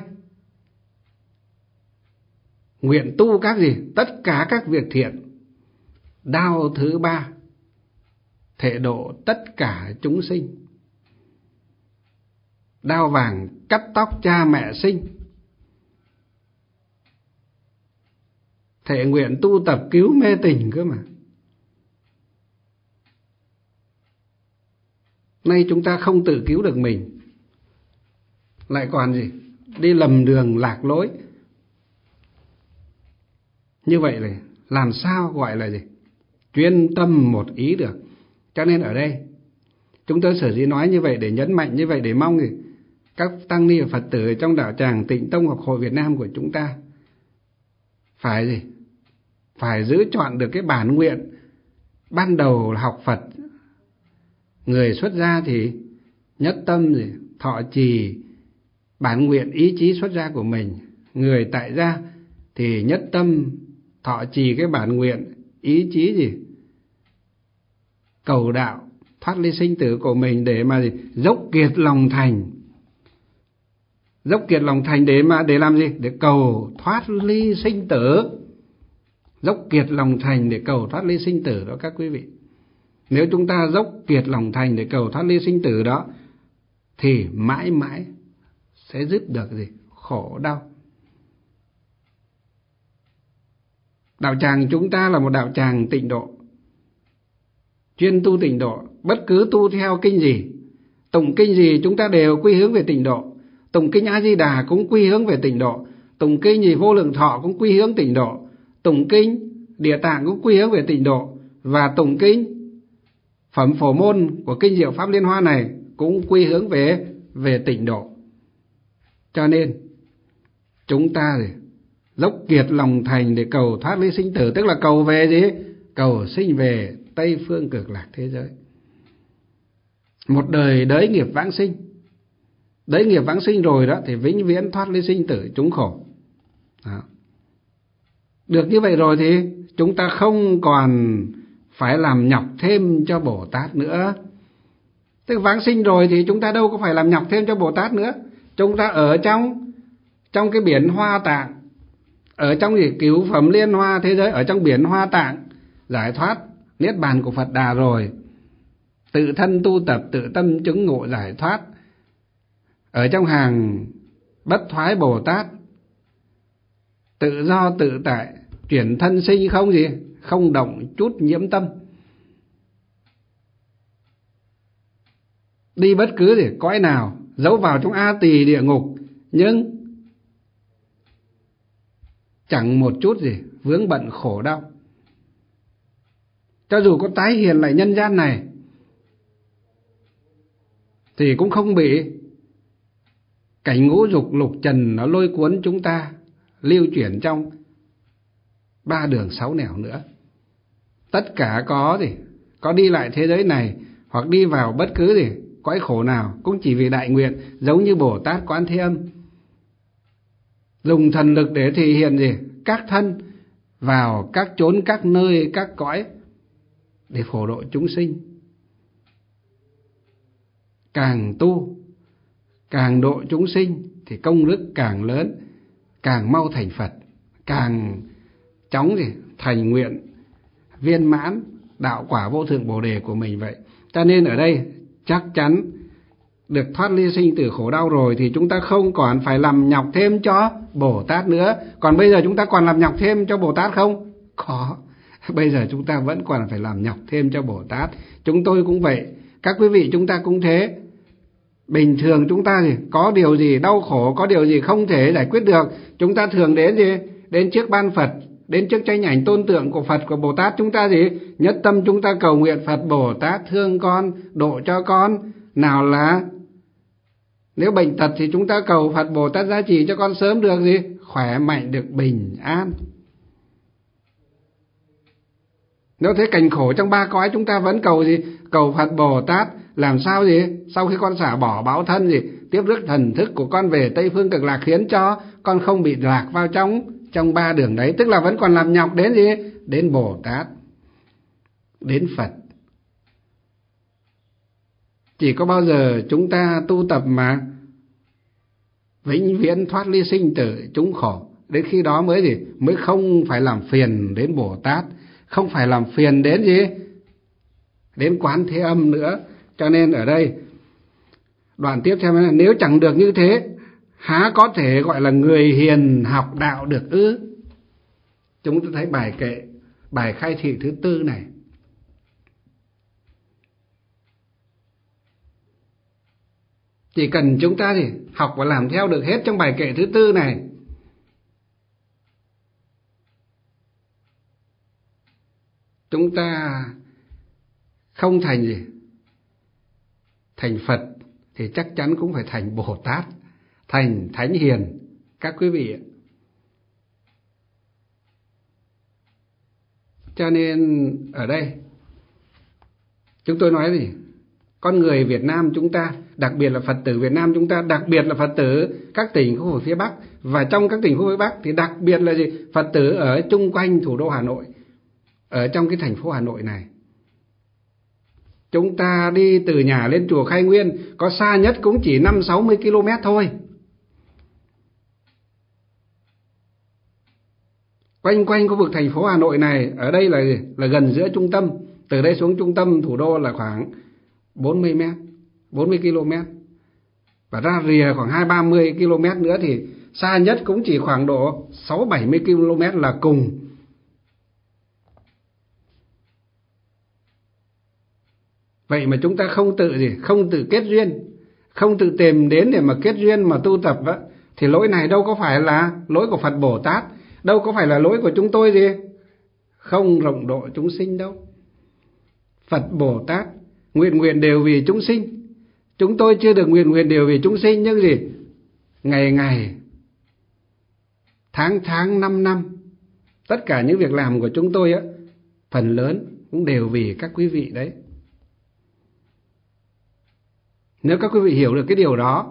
nguyện tu các gì? Tất cả các việc thiện. Đao thứ ba, thệ độ tất cả chúng sinh. Đao vàng cắt tóc cha mẹ sinh. Thệ nguyện tu tập cứu mê tình cơ mà. Nay chúng ta không tự cứu được mình, lại còn gì? Đi lầm đường lạc lối. Như vậy là làm sao gọi là gì? Chuyên tâm một ý được. Cho nên ở đây chúng tôi sở dĩ nói như vậy để nhấn mạnh như vậy, để mong gì? Các tăng ni và Phật tử trong đạo tràng Tịnh Tông Học Hội Việt Nam của chúng ta phải gì? Phải giữ chọn được cái bản nguyện ban đầu là học Phật. Người xuất gia thì nhất tâm gì? Thọ trì bản nguyện ý chí xuất gia của mình. Người tại gia thì nhất tâm thọ trì cái bản nguyện ý chí gì? Cầu đạo thoát ly sinh tử của mình, để mà gì? Dốc kiệt lòng thành. Dốc kiệt lòng thành để làm gì? Để cầu thoát ly sinh tử. Dốc kiệt lòng thành để cầu thoát ly sinh tử đó các quý vị. Nếu chúng ta dốc kiệt lòng thành để cầu thoát ly sinh tử đó thì mãi mãi sẽ dứt được gì? Khổ đau. Đạo tràng chúng ta là một đạo tràng tịnh độ, chuyên tu tịnh độ. Bất cứ tu theo kinh gì, tụng kinh gì chúng ta đều quy hướng về tịnh độ. Tụng kinh A Di Đà cũng quy hướng về tịnh độ. Tụng kinh gì Vô Lượng Thọ cũng quy hướng tịnh độ. Tụng kinh Địa Tạng cũng quy hướng về tịnh độ. Và tụng kinh Phẩm Phổ Môn của kinh Diệu Pháp Liên Hoa này cũng quy hướng về tịnh độ. Cho nên chúng ta dốc kiệt lòng thành để cầu thoát ly sinh tử, tức là cầu về gì? Cầu sinh về Tây Phương Cực Lạc thế giới. Một đời đới nghiệp vãng sinh. Đới nghiệp vãng sinh rồi đó thì vĩnh viễn thoát ly sinh tử chúng khổ đó. Được như vậy rồi thì chúng ta không còn phải làm nhọc thêm cho Bồ Tát nữa. Tức vãng sinh rồi thì chúng ta đâu có phải làm nhọc thêm cho Bồ Tát nữa. Chúng ta ở trong cái biển Hoa Tạng, ở trong cứu phẩm Liên Hoa thế giới, ở trong biển Hoa Tạng giải thoát niết bàn của Phật Đà rồi, tự thân tu tập, tự tâm chứng ngộ giải thoát, ở trong hàng bất thoái Bồ Tát, tự do tự tại, chuyển thân sinh không gì? Không động chút nhiễm tâm. Đi bất cứ gì cõi nào, dẫu vào trong A Tỳ địa ngục, nhưng chẳng một chút gì vướng bận khổ đau. Cho dù có tái hiện lại nhân gian này thì cũng không bị cảnh ngũ dục lục trần nó lôi cuốn chúng ta lưu chuyển trong 3 đường 6 nẻo nữa. Tất cả có đi lại thế giới này hoặc đi vào bất cứ cõi khổ nào cũng chỉ vì đại nguyện, giống như Bồ Tát Quán Thế Âm dùng thần lực để thể hiện các thân vào các chốn, các nơi, các cõi để phổ độ chúng sinh. Càng tu, càng độ chúng sinh thì công đức càng lớn, càng mau thành Phật, càng chóng thành nguyện viên mãn đạo quả vô thượng Bồ đề của mình vậy. Cho nên ở đây chắc chắn được thoát ly sinh tử khổ đau rồi thì chúng ta không còn phải làm nhọc thêm cho Bồ Tát nữa. Còn bây giờ chúng ta còn làm nhọc thêm cho Bồ Tát không? Có. Bây giờ chúng ta vẫn còn phải làm nhọc thêm cho Bồ Tát. Chúng tôi cũng vậy, các quý vị chúng ta cũng thế. Bình thường chúng ta có điều gì đau khổ, có điều gì không thể giải quyết được, chúng ta thường đến trước ban Phật, đến trước tranh ảnh tôn tượng của Phật, của Bồ Tát, chúng ta nhất tâm chúng ta cầu nguyện Phật Bồ Tát thương con, độ cho con. Nào là nếu bệnh tật thì chúng ta cầu Phật Bồ Tát gia trì cho con sớm được khỏe mạnh, được bình an. Nếu thấy cảnh khổ trong 3 cõi, chúng ta vẫn cầu cầu Phật Bồ Tát làm sao sau khi con xả bỏ báo thân tiếp rước thần thức của con về Tây Phương Cực Lạc, khiến cho con không bị lạc vào trong 3 đường đấy. Tức là vẫn còn làm nhọc đến đến Bồ Tát, đến Phật. Chỉ có bao giờ chúng ta tu tập mà vĩnh viễn thoát ly sinh tử chúng khổ, đến khi đó mới không phải làm phiền đến Bồ Tát, không phải làm phiền đến đến Quán Thế Âm nữa. Cho nên ở đây đoạn tiếp theo là nếu chẳng được như thế, há có thể gọi là người hiền học đạo được ư? Chúng ta thấy bài kệ, bài khai thị thứ 4 này. Chỉ cần chúng ta học và làm theo được hết trong bài kệ thứ 4 này, chúng ta không thành thành Phật thì chắc chắn cũng phải thành Bồ Tát, thành Thánh Hiền các quý vị ạ. Cho nên ở đây chúng tôi nói con người Việt Nam chúng ta, đặc biệt là Phật tử Việt Nam chúng ta, đặc biệt là Phật tử các tỉnh khu vực phía Bắc, và trong các tỉnh khu vực phía Bắc thì đặc biệt là Phật tử ở chung quanh thủ đô Hà Nội, ở trong cái thành phố Hà Nội này. Chúng ta đi từ nhà lên chùa Khai Nguyên có xa nhất cũng chỉ 50-60 km thôi. Quanh khu vực thành phố Hà Nội này, ở đây là gần giữa trung tâm. Từ đây xuống trung tâm thủ đô là khoảng 40 km. Và ra rìa khoảng 20-30 km nữa thì xa nhất cũng chỉ khoảng độ 60-70 km là cùng. Vậy mà chúng ta không tự kết duyên, không tự tìm đến để mà kết duyên mà tu tập á, thì lỗi này đâu có phải là lỗi của Phật Bồ Tát, đâu có phải là lỗi của chúng tôi không rộng độ chúng sinh đâu. Phật Bồ Tát nguyện đều vì chúng sinh. Chúng tôi chưa được nguyện đều vì chúng sinh, nhưng ngày tháng 5 tất cả những việc làm của chúng tôi á, phần lớn cũng đều vì các quý vị đấy. Nếu các quý vị hiểu được cái điều đó,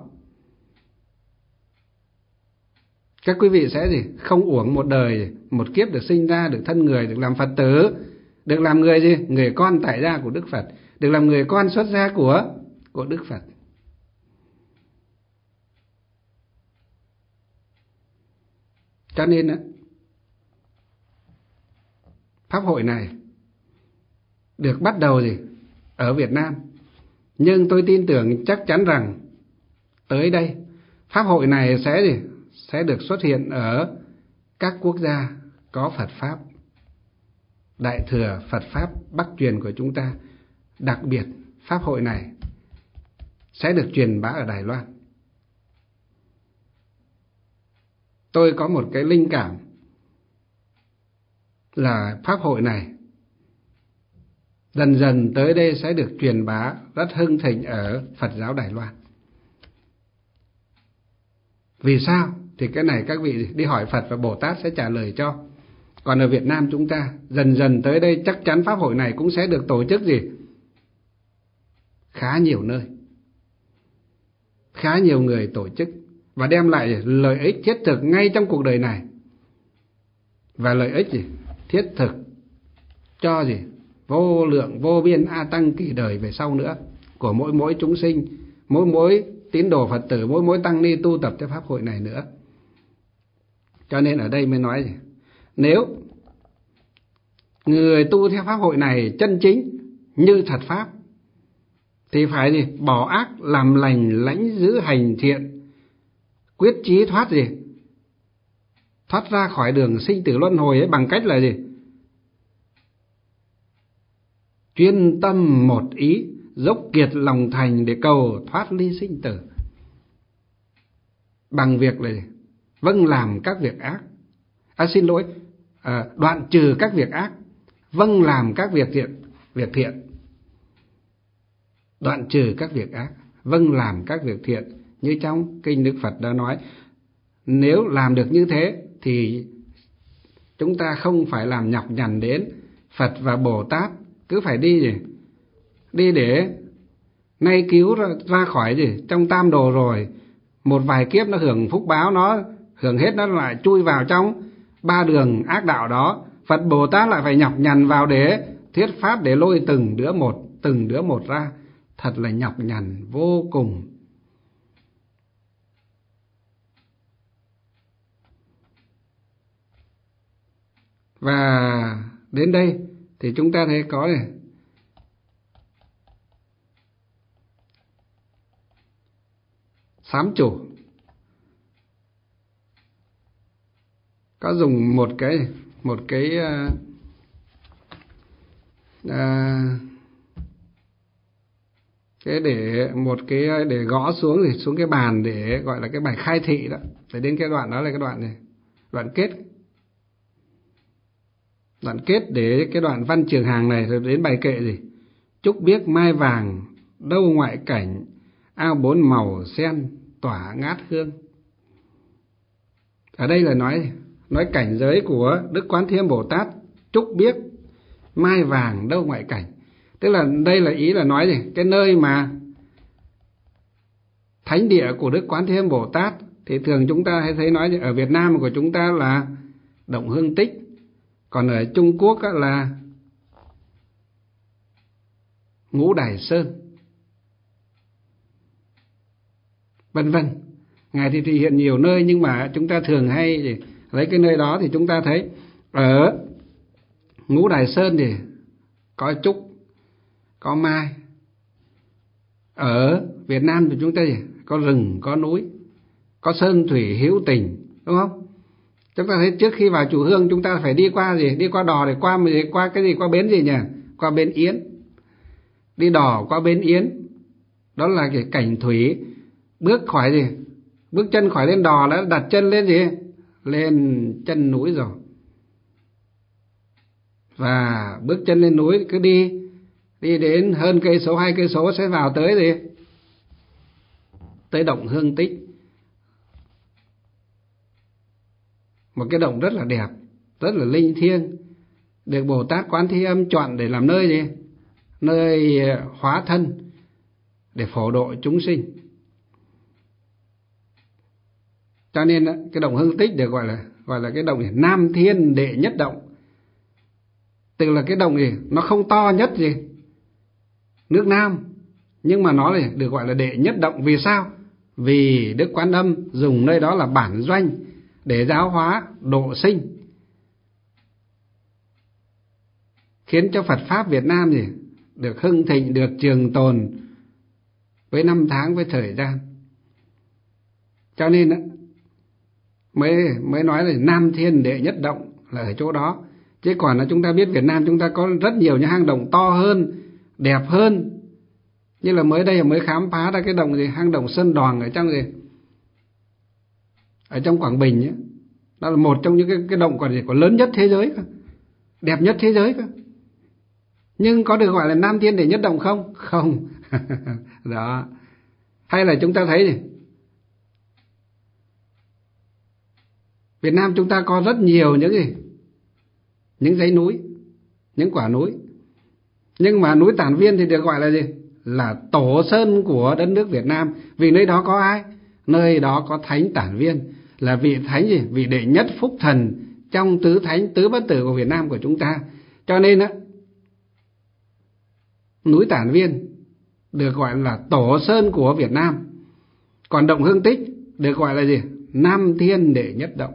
các quý vị sẽ không uổng một đời, một kiếp được sinh ra, được thân người, được làm Phật tử, được làm người người con tại gia của Đức Phật, được làm người con xuất gia của Đức Phật. Cho nên pháp hội này được bắt đầu ở Việt Nam, nhưng tôi tin tưởng chắc chắn rằng tới đây pháp hội này sẽ được xuất hiện ở các quốc gia có Phật Pháp, Đại thừa Phật Pháp Bắc truyền của chúng ta. Đặc biệt pháp hội này sẽ được truyền bá ở Đài Loan. Tôi có một cái linh cảm là pháp hội này dần dần tới đây sẽ được truyền bá rất hưng thịnh ở Phật giáo Đài Loan. Vì sao? Thì cái này các vị đi hỏi Phật và Bồ Tát sẽ trả lời cho. Còn ở Việt Nam chúng ta dần dần tới đây chắc chắn pháp hội này cũng sẽ được tổ chức khá nhiều nơi, khá nhiều người tổ chức và đem lại lợi ích thiết thực ngay trong cuộc đời này, và lợi ích thiết thực cho vô lượng vô biên a tăng kỳ đời về sau nữa của mỗi chúng sinh, mỗi tín đồ Phật tử, mỗi tăng ni tu tập cho pháp hội này nữa. Cho nên ở đây mới nói nếu người tu theo pháp hội này chân chính như thật pháp thì phải bỏ ác làm lành, lãnh giữ hành thiện, quyết chí thoát ra khỏi đường sinh tử luân hồi ấy bằng cách là chuyên tâm một ý, dốc kiệt lòng thành để cầu thoát ly sinh tử, bằng việc là vâng làm các việc ác, đoạn trừ các việc ác, vâng làm các việc thiện. Đoạn trừ các việc ác, vâng làm các việc thiện. Như trong kinh Đức Phật đã nói, nếu làm được như thế thì chúng ta không phải làm nhọc nhằn đến. Phật và Bồ Tát cứ phải đi để nay cứu ra khỏi trong tam đồ, rồi một vài kiếp nó hưởng phúc báo, nó hưởng hết nó lại chui vào trong ba đường ác đạo đó. Phật Bồ Tát lại phải nhọc nhằn vào để thuyết pháp, để lôi từng đứa một ra. Thật là nhọc nhằn vô cùng. Và đến đây thì chúng ta thấy có sám chủ có dùng một cái để gõ xuống cái bàn để gọi là cái bài khai thị đó. Phải đến cái đoạn đó là cái đoạn này, đoạn kết để cái đoạn văn trường hàng này, rồi đến bài kệ chúc biếc mai vàng đâu ngoại cảnh, ao bốn màu sen tỏa ngát hương. Ở đây là nói cảnh giới của Đức Quán Thế Âm Bồ Tát trúc biếc mai vàng đâu ngoại cảnh. Tức là đây là ý là nói cái nơi mà thánh địa của Đức Quán Thế Âm Bồ Tát thì thường chúng ta hay thấy nói ở Việt Nam của chúng ta là Động Hương Tích, còn ở Trung Quốc là Ngũ Đài Sơn, vân vân. Ngài thì thể hiện nhiều nơi, nhưng mà chúng ta thường hay lấy cái nơi đó. Thì chúng ta thấy ở Ngũ Đài Sơn thì có trúc, có mai. Ở Việt Nam thì chúng ta có rừng, có núi, có sơn thủy hữu tình, đúng không? Chúng ta thấy trước khi vào chùa Hương chúng ta phải đi qua đi qua đò để qua cái gì, qua bến gì nhỉ? Qua bến Yến. Đi đò qua bến Yến, đó là cái cảnh thủy. Bước chân khỏi lên đò đã đặt chân lên lên chân núi rồi. Và bước chân lên núi cứ đi đến hơn cây số, 2 cây số sẽ vào tới tới Động Hương Tích. Một cái động rất là đẹp, rất là linh thiêng, được Bồ Tát Quán Thế Âm chọn để làm nơi hóa thân để phổ độ chúng sinh. Cho nên cái Động Hương Tích được gọi là cái động Nam Thiên Đệ Nhất Động. Tức là cái động nó không to nhất nước Nam, nhưng mà nó được gọi là đệ nhất động. Vì sao? Vì Đức Quán Âm dùng nơi đó là bản doanh để giáo hóa độ sinh, khiến cho Phật Pháp Việt Nam được hưng thịnh, được trường tồn với năm tháng, với thời gian. Cho nên mới nói là Nam Thiên Đệ Nhất Động là ở chỗ đó. Chứ còn là chúng ta biết Việt Nam chúng ta có rất nhiều những hang động to hơn, đẹp hơn. Như là mới khám phá ra cái hang động Sơn Đoòng ở trong Quảng Bình ấy. Đó là một trong những cái động còn lớn nhất thế giới. đẹp nhất thế giới cơ. Nhưng có được gọi là Nam Thiên Đệ Nhất Động không? Không. Đó. Hay là chúng ta thấy này, Việt Nam chúng ta có rất nhiều những dãy núi, những quả núi. Nhưng mà núi Tản Viên thì được gọi là gì? Là tổ sơn của đất nước Việt Nam. Vì nơi đó có ai? Nơi đó có Thánh Tản Viên, là vị thánh gì? Vị đệ nhất phúc thần trong tứ thánh tứ bất tử của Việt Nam của chúng ta. Cho nên á, núi Tản Viên được gọi là tổ sơn của Việt Nam. Còn động Hương Tích được gọi là gì? Nam Thiên Đệ Nhất Động.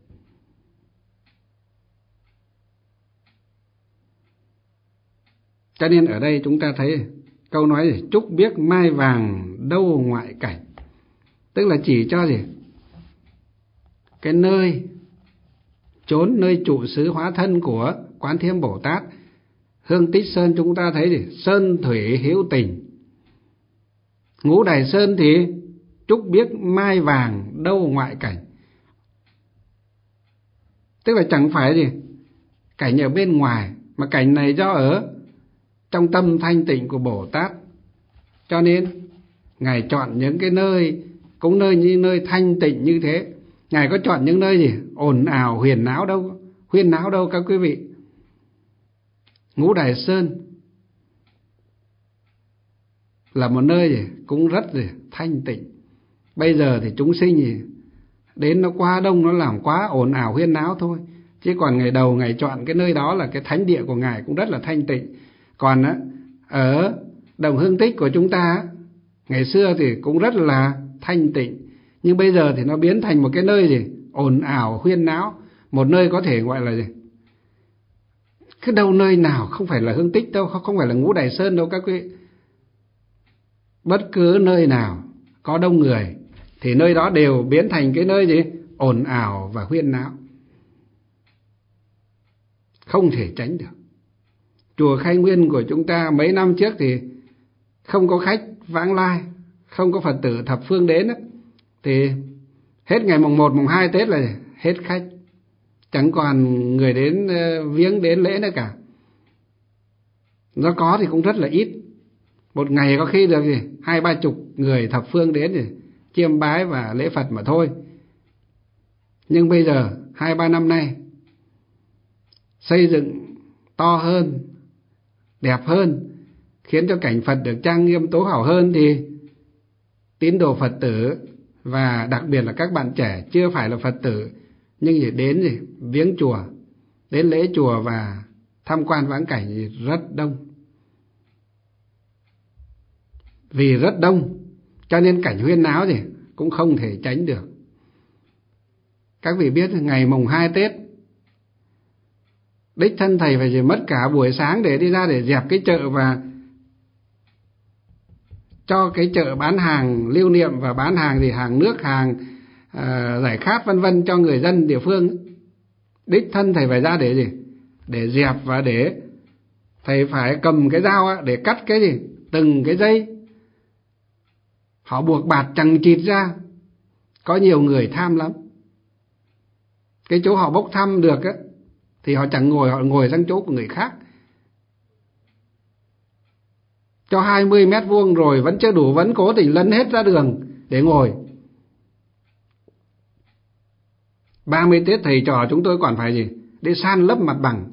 Cho nên ở đây chúng ta thấy câu nói gì? Trúc biếc mai vàng đâu ngoại cảnh. Tức là chỉ cho gì? Cái nơi chốn, nơi trụ xứ hóa thân của Quán Thế Âm Bồ Tát. Hương Tích Sơn chúng ta thấy gì? Sơn thủy hữu tình. Ngũ Đài Sơn thì trúc biếc mai vàng đâu ngoại cảnh. Tức là chẳng phải gì cảnh ở bên ngoài, mà cảnh này do ở trong tâm thanh tịnh của Bồ Tát. Cho nên Ngài chọn những cái nơi, cũng như nơi thanh tịnh như thế. Ngài có chọn những nơi gì ồn ào huyên náo đâu các quý vị. Ngũ Đài Sơn là một nơi gì cũng rất gì thanh tịnh. Bây giờ thì chúng sinh gì đến nó quá đông, nó làm quá ồn ào huyên náo thôi. Chứ còn ngày đầu Ngài chọn cái nơi đó là cái thánh địa của Ngài cũng rất là thanh tịnh. Còn á, ở động Hương Tích của chúng ta ngày xưa thì cũng rất là thanh tịnh, nhưng bây giờ thì nó biến thành một cái nơi gì ồn ào huyên náo. Một nơi có thể gọi là gì, cái đâu nơi nào không phải là Hương Tích đâu, không phải là Ngũ Đài Sơn đâu các quý. Bất cứ nơi nào có đông người thì nơi đó đều biến thành cái nơi gì ồn ào và huyên náo, không thể tránh được. Chùa Khai Nguyên của chúng ta mấy năm trước thì không có khách vãng lai, không có Phật tử thập phương đến đó, thì hết ngày mùng 1, mùng 2 Tết là hết khách, chẳng còn người đến viếng đến lễ nữa cả. Nó có thì cũng rất là ít, một ngày có khi được 20-30 người thập phương đến thì chiêm bái và lễ Phật mà thôi. Nhưng bây giờ 2-3 năm nay xây dựng to hơn, đẹp hơn, khiến cho cảnh Phật được trang nghiêm tố hảo hơn, thì tín đồ Phật tử và đặc biệt là các bạn trẻ chưa phải là Phật tử nhưng chỉ đến viếng chùa, đến lễ chùa và tham quan vãng cảnh thì rất đông. Vì rất đông cho nên cảnh huyên náo gì cũng không thể tránh được. Các vị biết ngày mùng 2 Tết đích thân thầy phải mất cả buổi sáng để đi ra để dẹp cái chợ và cho cái chợ bán hàng lưu niệm và bán hàng hàng nước, hàng giải khát vân vân cho người dân địa phương. Đích thân thầy phải ra để để dẹp, và để thầy phải cầm cái dao để cắt cái từng cái dây họ buộc bạt chằng chịt ra. Có nhiều người tham lắm, cái chỗ họ bốc thăm được thì họ chẳng ngồi, họ ngồi sang chỗ của người khác. Cho 20 mét vuông rồi vẫn chưa đủ, vẫn cố tình lấn hết ra đường để ngồi. 30 Tết thầy trò chúng tôi còn phải đi san lấp mặt bằng,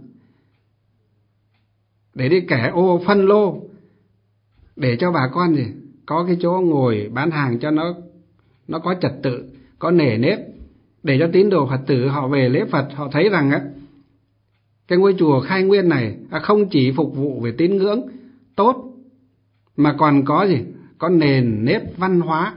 để đi kẻ ô phân lô, để cho bà con có cái chỗ ngồi bán hàng cho nó có trật tự, có nề nếp, để cho tín đồ Phật tử họ về lễ Phật họ thấy rằng cái ngôi chùa Khai Nguyên này không chỉ phục vụ về tín ngưỡng tốt mà còn có có nền nếp văn hóa,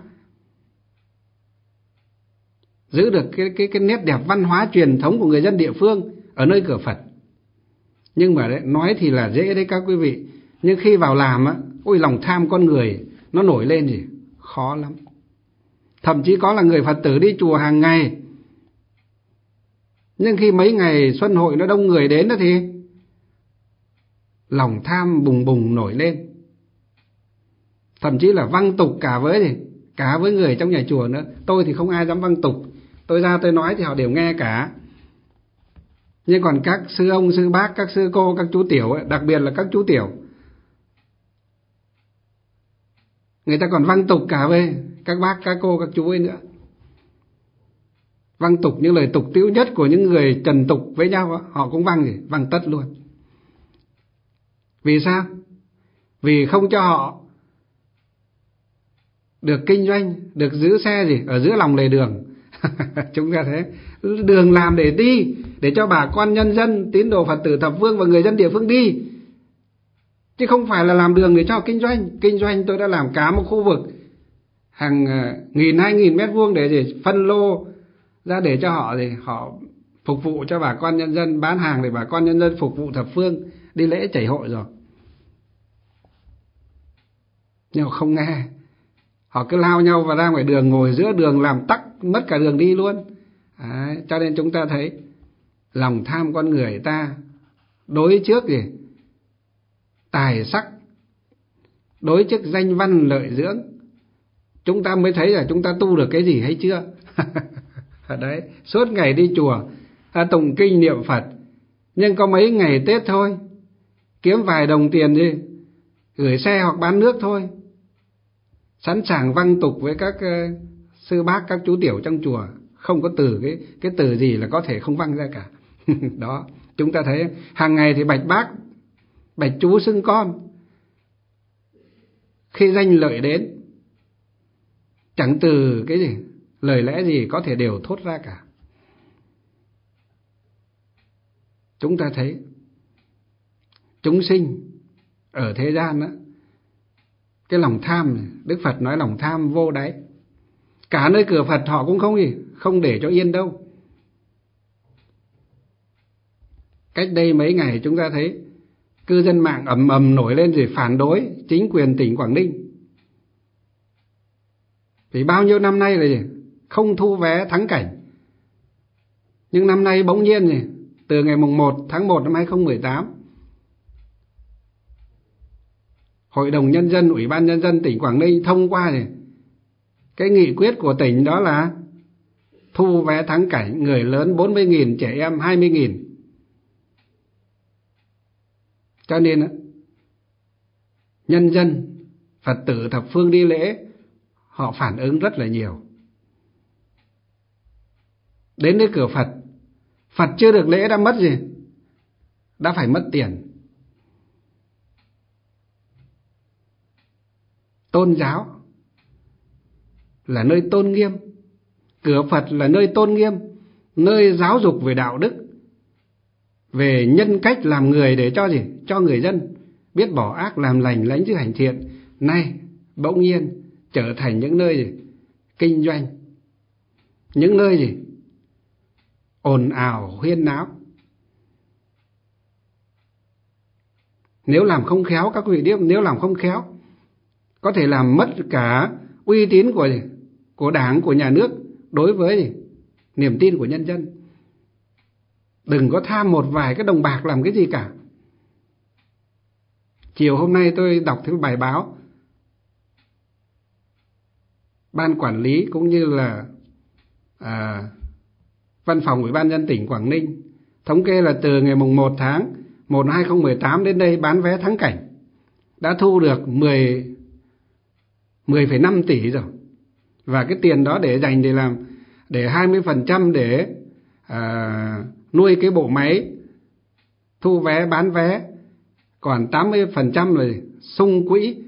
giữ được cái nét đẹp văn hóa truyền thống của người dân địa phương ở nơi cửa Phật. Nhưng mà nói thì là dễ đấy các quý vị, nhưng khi vào làm ôi lòng tham con người nó nổi lên khó lắm. Thậm chí có là người Phật tử đi chùa hàng ngày, nhưng khi mấy ngày xuân hội nó đông người đến đó thì lòng tham bùng bùng nổi lên, thậm chí là văng tục cả với người trong nhà chùa nữa. Tôi thì không ai dám văng tục, tôi ra tôi nói thì họ đều nghe cả. Nhưng còn các sư ông, sư bác, các sư cô, các chú tiểu ấy, đặc biệt là các chú tiểu, người ta còn văng tục cả về các bác, các cô, các chú ấy nữa. Văng tục những lời tục tĩu nhất của những người trần tục với nhau, họ cũng văng tất luôn. Vì sao? Vì không cho họ được kinh doanh, được giữ xe ở giữa lòng lề đường. Chúng ta thấy đường làm để đi, để cho bà con nhân dân, tín đồ Phật tử thập phương và người dân địa phương đi, chứ không phải là làm đường để cho kinh doanh. Kinh doanh tôi đã làm cả một khu vực hàng 1.000-2.000 mét vuông để phân lô ra để cho họ họ phục vụ cho bà con nhân dân, bán hàng để bà con nhân dân phục vụ thập phương đi lễ chảy hội rồi. Nhưng họ không nghe, họ cứ lao nhau vào ra ngoài đường, ngồi giữa đường làm tắc mất cả đường đi luôn. Đấy, cho nên chúng ta thấy lòng tham con người ta đối trước tài sắc, đối trước danh văn lợi dưỡng, chúng ta mới thấy là chúng ta tu được cái gì hay chưa. Đấy, suốt ngày đi chùa tụng kinh niệm Phật, nhưng có mấy ngày Tết thôi, kiếm vài đồng tiền gửi xe hoặc bán nước thôi, sẵn sàng văng tục với các sư bác, các chú tiểu trong chùa, không có từ cái từ gì là có thể không văng ra cả. Đó, chúng ta thấy hàng ngày thì bạch bác, bạch chú xưng con, khi danh lợi đến chẳng từ cái lời lẽ gì có thể đều thốt ra cả. Chúng ta thấy chúng sinh ở thế gian đó, cái lòng tham này, Đức Phật nói lòng tham vô đáy. Cả nơi cửa Phật họ cũng không để cho yên đâu. Cách đây mấy ngày chúng ta thấy cư dân mạng ầm ầm nổi lên phản đối chính quyền tỉnh Quảng Ninh. Vì bao nhiêu năm nay là không thu vé thắng cảnh, nhưng năm nay bỗng nhiên từ ngày mùng 1 tháng 1 năm 2018, Hội đồng Nhân dân, Ủy ban Nhân dân tỉnh Quảng Ninh thông qua cái nghị quyết của tỉnh, đó là thu vé thắng cảnh, người lớn 40.000, trẻ em 20.000. Cho nên nhân dân, Phật tử thập phương đi lễ, họ phản ứng rất là nhiều. Đến với cửa Phật, Phật chưa được lễ đã mất đã phải mất tiền. Tôn giáo là nơi tôn nghiêm, cửa Phật là nơi tôn nghiêm, nơi giáo dục về đạo đức, về nhân cách làm người, để cho người dân biết bỏ ác làm lành, lãnh giữ hành thiện. Nay bỗng nhiên trở thành những nơi kinh doanh, những nơi ồn ào huyên náo. Nếu làm không khéo, các quý vị biết, nếu làm không khéo có thể làm mất cả uy tín của Đảng, của nhà nước đối với niềm tin của nhân dân. Đừng có tham một vài cái đồng bạc làm cái gì cả. Chiều hôm nay tôi đọc thấy bài báo Ban quản lý cũng như là Văn phòng Ủy ban nhân dân tỉnh Quảng Ninh thống kê là từ ngày mùng 1 tháng 1 năm 2018 đến đây bán vé thắng cảnh đã thu được 10,5 tỷ rồi. Và cái tiền đó để dành để 20% để nuôi cái bộ máy thu vé, bán vé, còn 80% là sung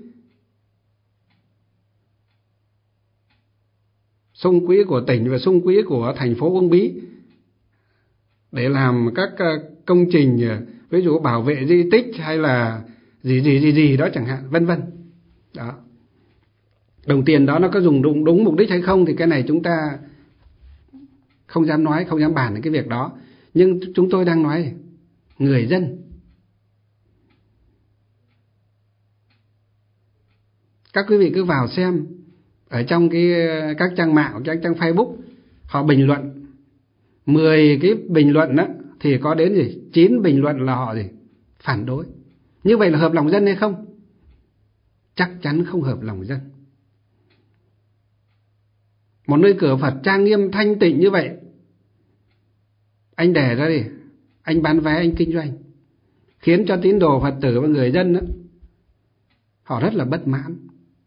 quỹ của tỉnh và sung quỹ của thành phố Uông Bí để làm các công trình, ví dụ bảo vệ di tích hay là gì đó chẳng hạn, vân vân. Đó. Đồng tiền đó nó có dùng đúng mục đích hay không thì cái này chúng ta không dám nói, không dám bàn đến cái việc đó. Nhưng chúng tôi đang nói người dân. Các quý vị cứ vào xem ở trong các trang mạng, các trang Facebook, họ bình luận 10 cái bình luận đó thì có đến 9 bình luận là họ phản đối. Như vậy là hợp lòng dân hay không? Chắc chắn không hợp lòng dân. Một nơi cửa Phật trang nghiêm thanh tịnh như vậy, anh đẻ ra anh bán vé, anh kinh doanh, khiến cho tín đồ Phật tử và người dân đó, họ rất là bất mãn.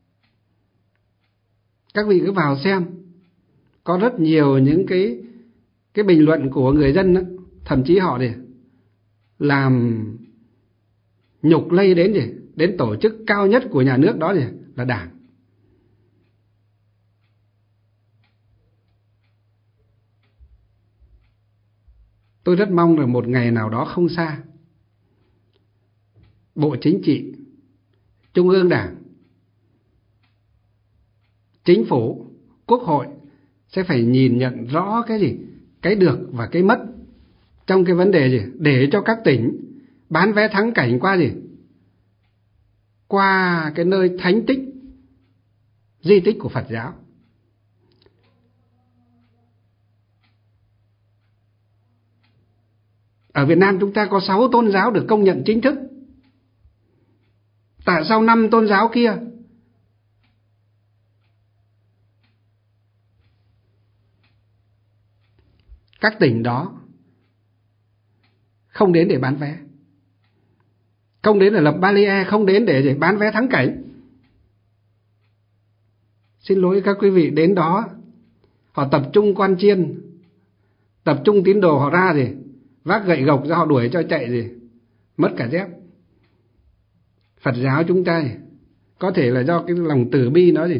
Các vị cứ vào xem, có rất nhiều những cái bình luận của người dân đó, thậm chí họ thì làm nhục lây đến tổ chức cao nhất của nhà nước, đó là Đảng. Tôi rất mong là một ngày nào đó không xa, Bộ Chính trị, Trung ương Đảng, Chính phủ, Quốc hội sẽ phải nhìn nhận rõ cái được và cái mất trong cái vấn đề để cho các tỉnh bán vé thắng cảnh qua cái nơi thánh tích, di tích của Phật giáo. Ở Việt Nam chúng ta có 6 tôn giáo được công nhận chính thức. Tại sao 5 tôn giáo kia các tỉnh đó không đến để bán vé, không đến để lập barrier, không đến để bán vé thắng cảnh? Xin lỗi các quý vị, đến đó họ tập trung quan chiên, tập trung tín đồ họ ra vác gậy gộc ra họ đuổi cho chạy mất cả dép. Phật giáo chúng ta có thể là do cái lòng từ bi nó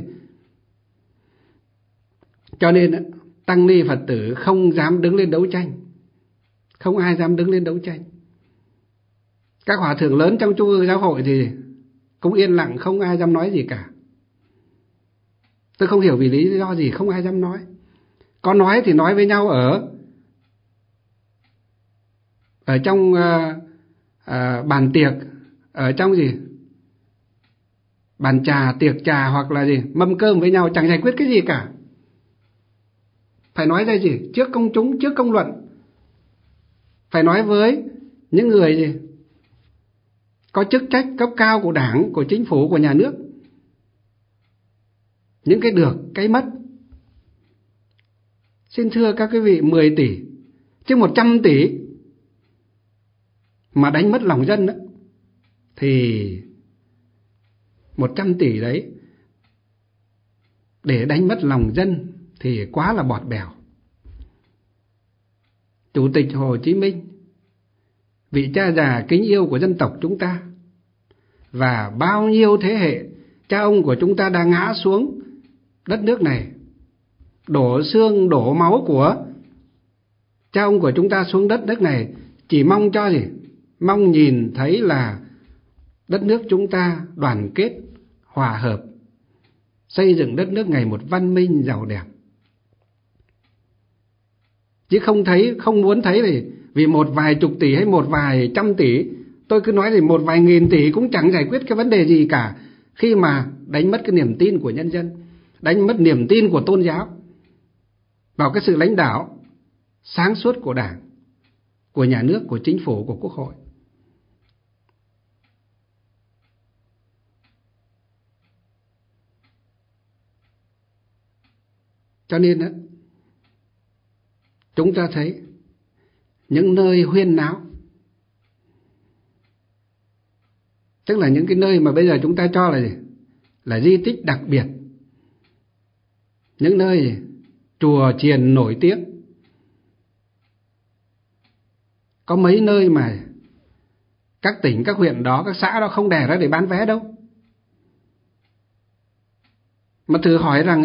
cho nên tăng ni Phật tử không dám đứng lên đấu tranh, không ai dám đứng lên đấu tranh. Các hòa thượng lớn trong Trung ương Giáo hội thì cũng yên lặng, không ai dám nói gì cả. Tôi không hiểu vì lý do gì không ai dám nói. Có nói thì nói với nhau ở trong bàn tiệc, ở trong bàn trà, tiệc trà, hoặc là mâm cơm với nhau, chẳng giải quyết cái gì cả. Phải nói ra trước công chúng, trước công luận, phải nói với những người có chức trách cấp cao của Đảng, của Chính phủ, của nhà nước, những cái được, cái mất. Xin thưa các quý vị, 10 tỷ chứ 100 tỷ mà đánh mất lòng dân đó, thì 100 tỷ đấy để đánh mất lòng dân thì quá là bọt bèo. Chủ tịch Hồ Chí Minh, vị cha già kính yêu của dân tộc chúng ta, và bao nhiêu thế hệ cha ông của chúng ta đã ngã xuống đất nước này, đổ xương đổ máu của cha ông của chúng ta xuống đất nước này, chỉ mong cho mong nhìn thấy là đất nước chúng ta đoàn kết, hòa hợp, xây dựng đất nước ngày một văn minh, giàu đẹp. Chứ không muốn thấy vì một vài chục tỷ hay một vài trăm tỷ, tôi cứ nói một vài nghìn tỷ cũng chẳng giải quyết cái vấn đề gì cả, khi mà đánh mất cái niềm tin của nhân dân, đánh mất niềm tin của tôn giáo vào cái sự lãnh đạo sáng suốt của Đảng, của nhà nước, của Chính phủ, của Quốc hội. Cho nên đó, chúng ta thấy những nơi huyên náo, tức là những cái nơi mà bây giờ chúng ta cho là di tích đặc biệt, những nơi chùa chiền nổi tiếng, có mấy nơi mà các tỉnh, các huyện đó, các xã đó không đẻ ra để bán vé đâu. Mà thử hỏi rằng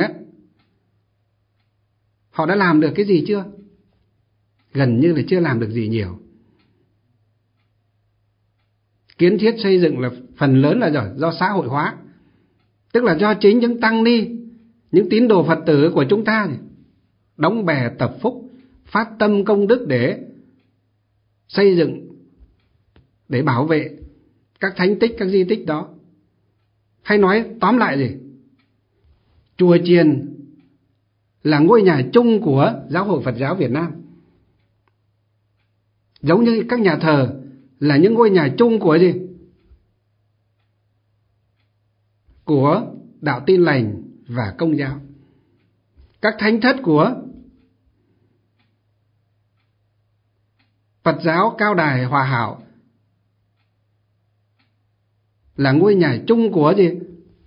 họ đã làm được cái gì chưa? Gần như là chưa làm được gì nhiều. Kiến thiết xây dựng là phần lớn là do xã hội hóa, tức là do chính những tăng ni, những tín đồ Phật tử của chúng ta đóng bè tập phúc, phát tâm công đức để xây dựng, để bảo vệ các thánh tích, các di tích đó. Hay nói tóm lại chùa chiền là ngôi nhà chung của Giáo hội Phật giáo Việt Nam, giống như các nhà thờ là những ngôi nhà chung của đạo Tin Lành và Công giáo. Các thánh thất của Phật giáo Cao Đài Hòa Hảo là ngôi nhà chung của gì?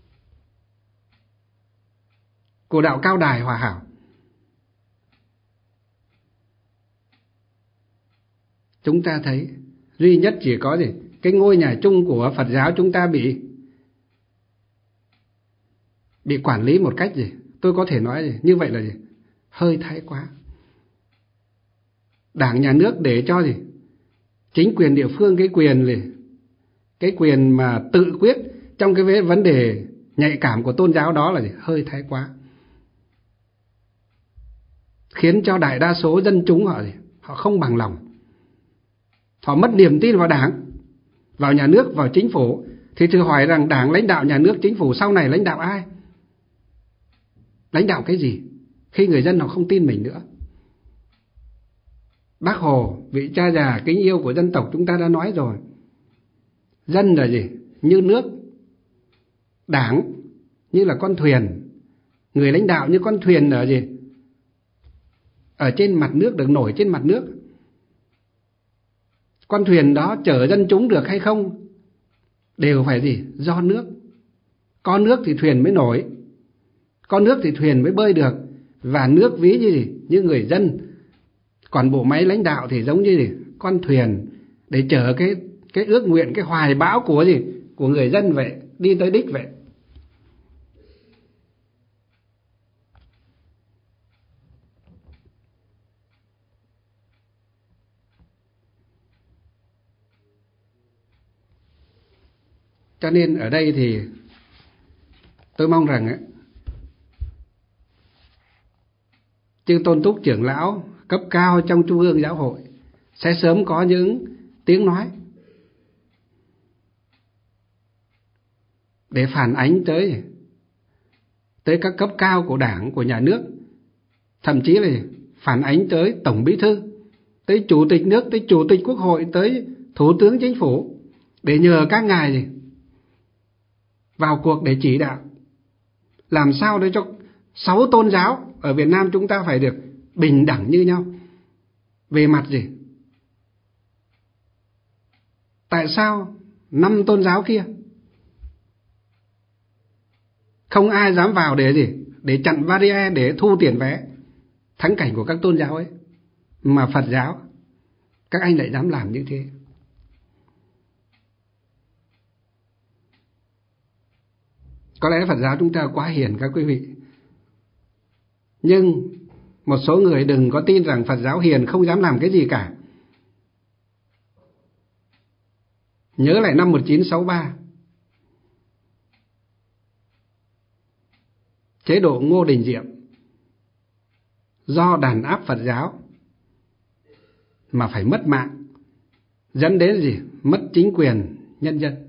Của đạo Cao Đài Hòa Hảo. Chúng ta thấy duy nhất chỉ có gì? Cái ngôi nhà chung của Phật giáo chúng ta bị quản lý một cách gì? Tôi có thể nói gì? Như vậy là gì? Hơi thái quá. Đảng nhà nước để cho gì? Chính quyền địa phương cái quyền mà tự quyết trong cái vấn đề nhạy cảm của tôn giáo đó là gì? Hơi thái quá. Khiến cho đại đa số dân chúng họ không bằng lòng. Họ mất niềm tin vào đảng, vào nhà nước, vào chính phủ. Thì thử hỏi rằng đảng lãnh đạo nhà nước, chính phủ sau này lãnh đạo ai? Lãnh đạo cái gì? Khi người dân họ không tin mình nữa. Bác Hồ, vị cha già kính yêu của dân tộc, chúng ta đã nói rồi. Dân là gì? Như nước. Đảng như là con thuyền. Người lãnh đạo như con thuyền ở gì? Ở trên mặt nước, được nổi trên mặt nước. Con thuyền đó chở dân chúng được hay không đều phải gì? Do nước. Có nước thì thuyền mới nổi, có nước thì thuyền mới bơi được. Và nước ví như gì? Như người dân. Còn bộ máy lãnh đạo thì giống như gì? Con thuyền để chở cái ước nguyện, cái hoài bão của gì? Của người dân vậy, đi tới đích vậy. Cho nên ở đây thì tôi mong rằng chư tôn túc trưởng lão cấp cao trong Trung ương Giáo hội sẽ sớm có những tiếng nói để phản ánh tới các cấp cao của Đảng, của nhà nước, thậm chí là phản ánh tới Tổng Bí thư, tới Chủ tịch nước, tới Chủ tịch Quốc hội, tới Thủ tướng Chính phủ, để nhờ các ngài vào cuộc để chỉ đạo làm sao để cho 6 tôn giáo ở Việt Nam chúng ta phải được bình đẳng như nhau. Về mặt gì? Tại sao 5 tôn giáo kia không ai dám vào để gì? Để chặn barrier, để thu tiền vé thắng cảnh của các tôn giáo ấy, mà Phật giáo các anh lại dám làm như thế? Có lẽ Phật giáo chúng ta quá hiền các quý vị. Nhưng một số người đừng có tin rằng Phật giáo hiền không dám làm cái gì cả. Nhớ lại năm 1963, chế độ Ngô Đình Diệm do đàn áp Phật giáo mà phải mất mạng, dẫn đến gì? Mất chính quyền nhân dân.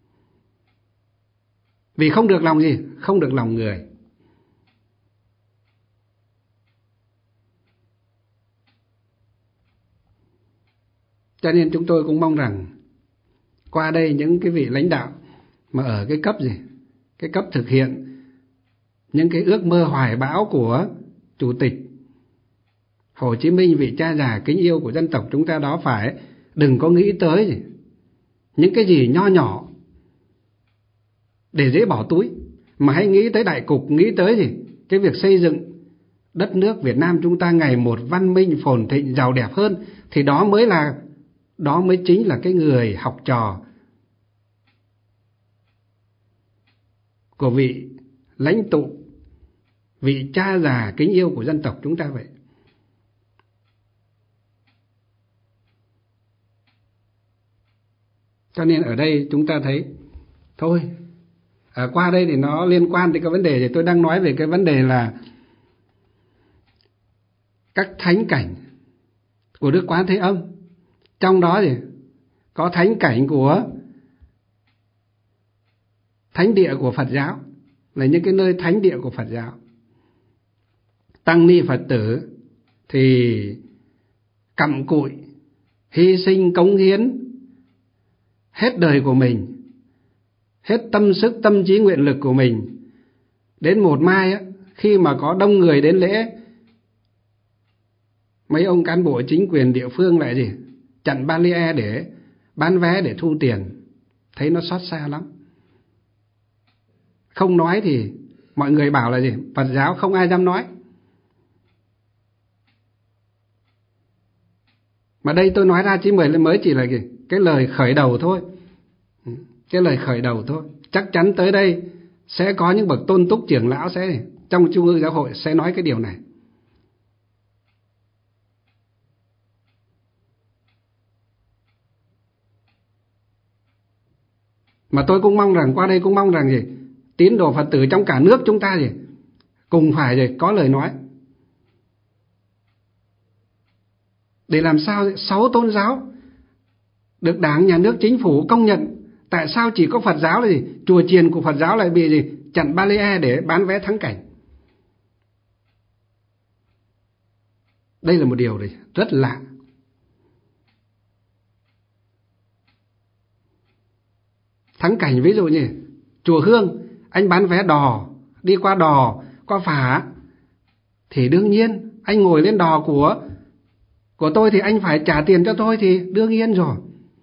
Vì không được lòng gì? Không được lòng người. Cho nên chúng tôi cũng mong rằng qua đây những cái vị lãnh đạo mà ở cái cấp gì? Cái cấp thực hiện những cái ước mơ hoài bão của Chủ tịch Hồ Chí Minh, vị cha già kính yêu của dân tộc chúng ta đó, phải đừng có nghĩ tới gì? Những cái gì nho nhỏ để dễ bỏ túi, mà hãy nghĩ tới đại cục, nghĩ tới gì? Cái việc xây dựng đất nước Việt Nam chúng ta ngày một văn minh, phồn thịnh, giàu đẹp hơn. Thì đó mới chính là cái người học trò của vị lãnh tụ, vị cha già kính yêu của dân tộc chúng ta vậy. Cho nên ở đây chúng ta thấy thôi, qua đây thì nó liên quan đến cái vấn đề thì tôi đang nói về cái vấn đề là các thánh cảnh của Đức Quán Thế Âm. Trong đó thì có thánh cảnh của thánh địa của Phật giáo, là những cái nơi thánh địa của Phật giáo. Tăng ni Phật tử thì cặm cụi, hy sinh, cống hiến hết đời của mình, hết tâm sức, tâm trí, nguyện lực của mình. Đến một mai khi mà có đông người đến lễ, mấy ông cán bộ chính quyền địa phương lại gì? chặn barrier để bán vé để thu tiền, thấy nó xót xa lắm. Không nói thì mọi người bảo là gì? Phật giáo không ai dám nói. Mà đây tôi nói ra chỉ mới chỉ là cái lời khởi đầu thôi. Cái lời khởi đầu thôi. Chắc chắn tới đây sẽ có những bậc tôn túc trưởng lão sẽ trong Trung ương Giáo hội sẽ nói cái điều này. Mà tôi cũng mong rằng, qua đây cũng mong rằng gì? Tín đồ Phật tử trong cả nước chúng ta gì? Cùng phải gì? Có lời nói. Để làm sao 6 tôn giáo được Đảng, Nhà nước, Chính phủ công nhận. Tại sao chỉ có Phật giáo là gì? Chùa chiền của Phật giáo lại bị gì? Chặn barrier để bán vé thắng cảnh. Đây là một điều này rất lạ. Thắng cảnh ví dụ như chùa Hương, anh bán vé đò, đi qua đò, qua phà, thì đương nhiên anh ngồi lên đò của tôi thì anh phải trả tiền cho tôi thì đương nhiên rồi.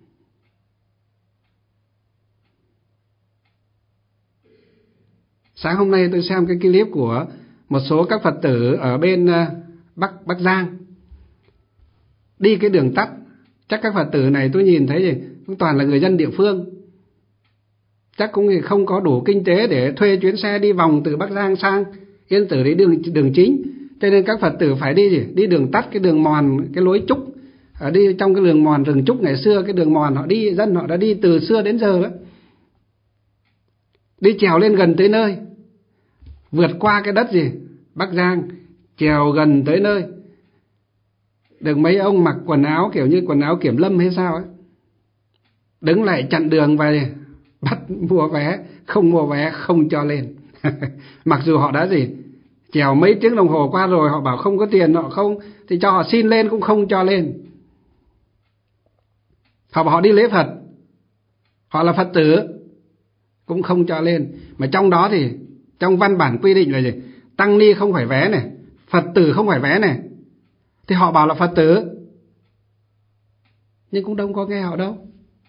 Sáng hôm nay tôi xem cái clip của một số các Phật tử ở bên Bắc Giang đi cái đường tắt. Chắc các Phật tử này tôi nhìn thấy thì cũng toàn là người dân địa phương. Chắc cũng không có đủ kinh tế để thuê chuyến xe đi vòng từ Bắc Giang sang Yên Tử đến đường chính. Cho nên các Phật tử phải đi gì? Đi đường tắt, cái đường mòn, cái lối trúc. Đi trong cái đường mòn rừng trúc ngày xưa, cái đường mòn họ đi, dân họ đã đi từ xưa đến giờ đó. Đi trèo lên gần tới nơi, vượt qua cái đất gì? Bắc Giang, trèo gần tới nơi. Được mấy ông mặc quần áo kiểu như quần áo kiểm lâm hay sao ấy, đứng lại chặn đường và bắt mua vé, không mua vé không cho lên. Mặc dù họ đã gì? Trèo mấy tiếng đồng hồ qua rồi, họ bảo không có tiền, họ không thì cho họ xin lên cũng không cho lên. Họ bảo họ đi lễ Phật, họ là Phật tử cũng không cho lên. Mà trong đó thì trong văn bản quy định là gì? Tăng ni không phải vé này, Phật tử không phải vé này. Thì họ bảo là Phật tử, nhưng cũng đâu có nghe họ đâu.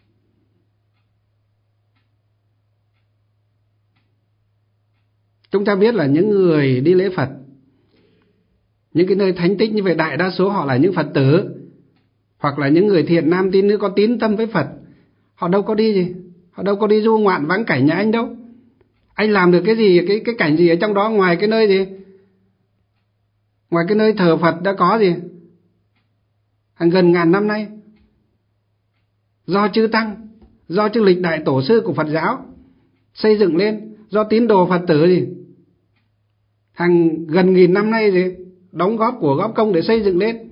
Chúng ta biết là những người đi lễ Phật, những cái nơi thánh tích như vậy, đại đa số họ là những Phật tử, hoặc là những người thiện nam tín nữ có tín tâm với Phật. Họ đâu có đi gì? Họ đâu có đi du ngoạn vắng cảnh nhà anh đâu. Anh làm được cái gì, cái cảnh gì ở trong đó ngoài cái nơi gì? Ngoài cái nơi thờ Phật đã có gì? Hàng gần ngàn năm nay, do chư Tăng, do chư lịch đại tổ sư của Phật giáo xây dựng lên, do tín đồ Phật tử gì? Hàng gần nghìn năm nay gì? Đóng góp của góp công để xây dựng lên.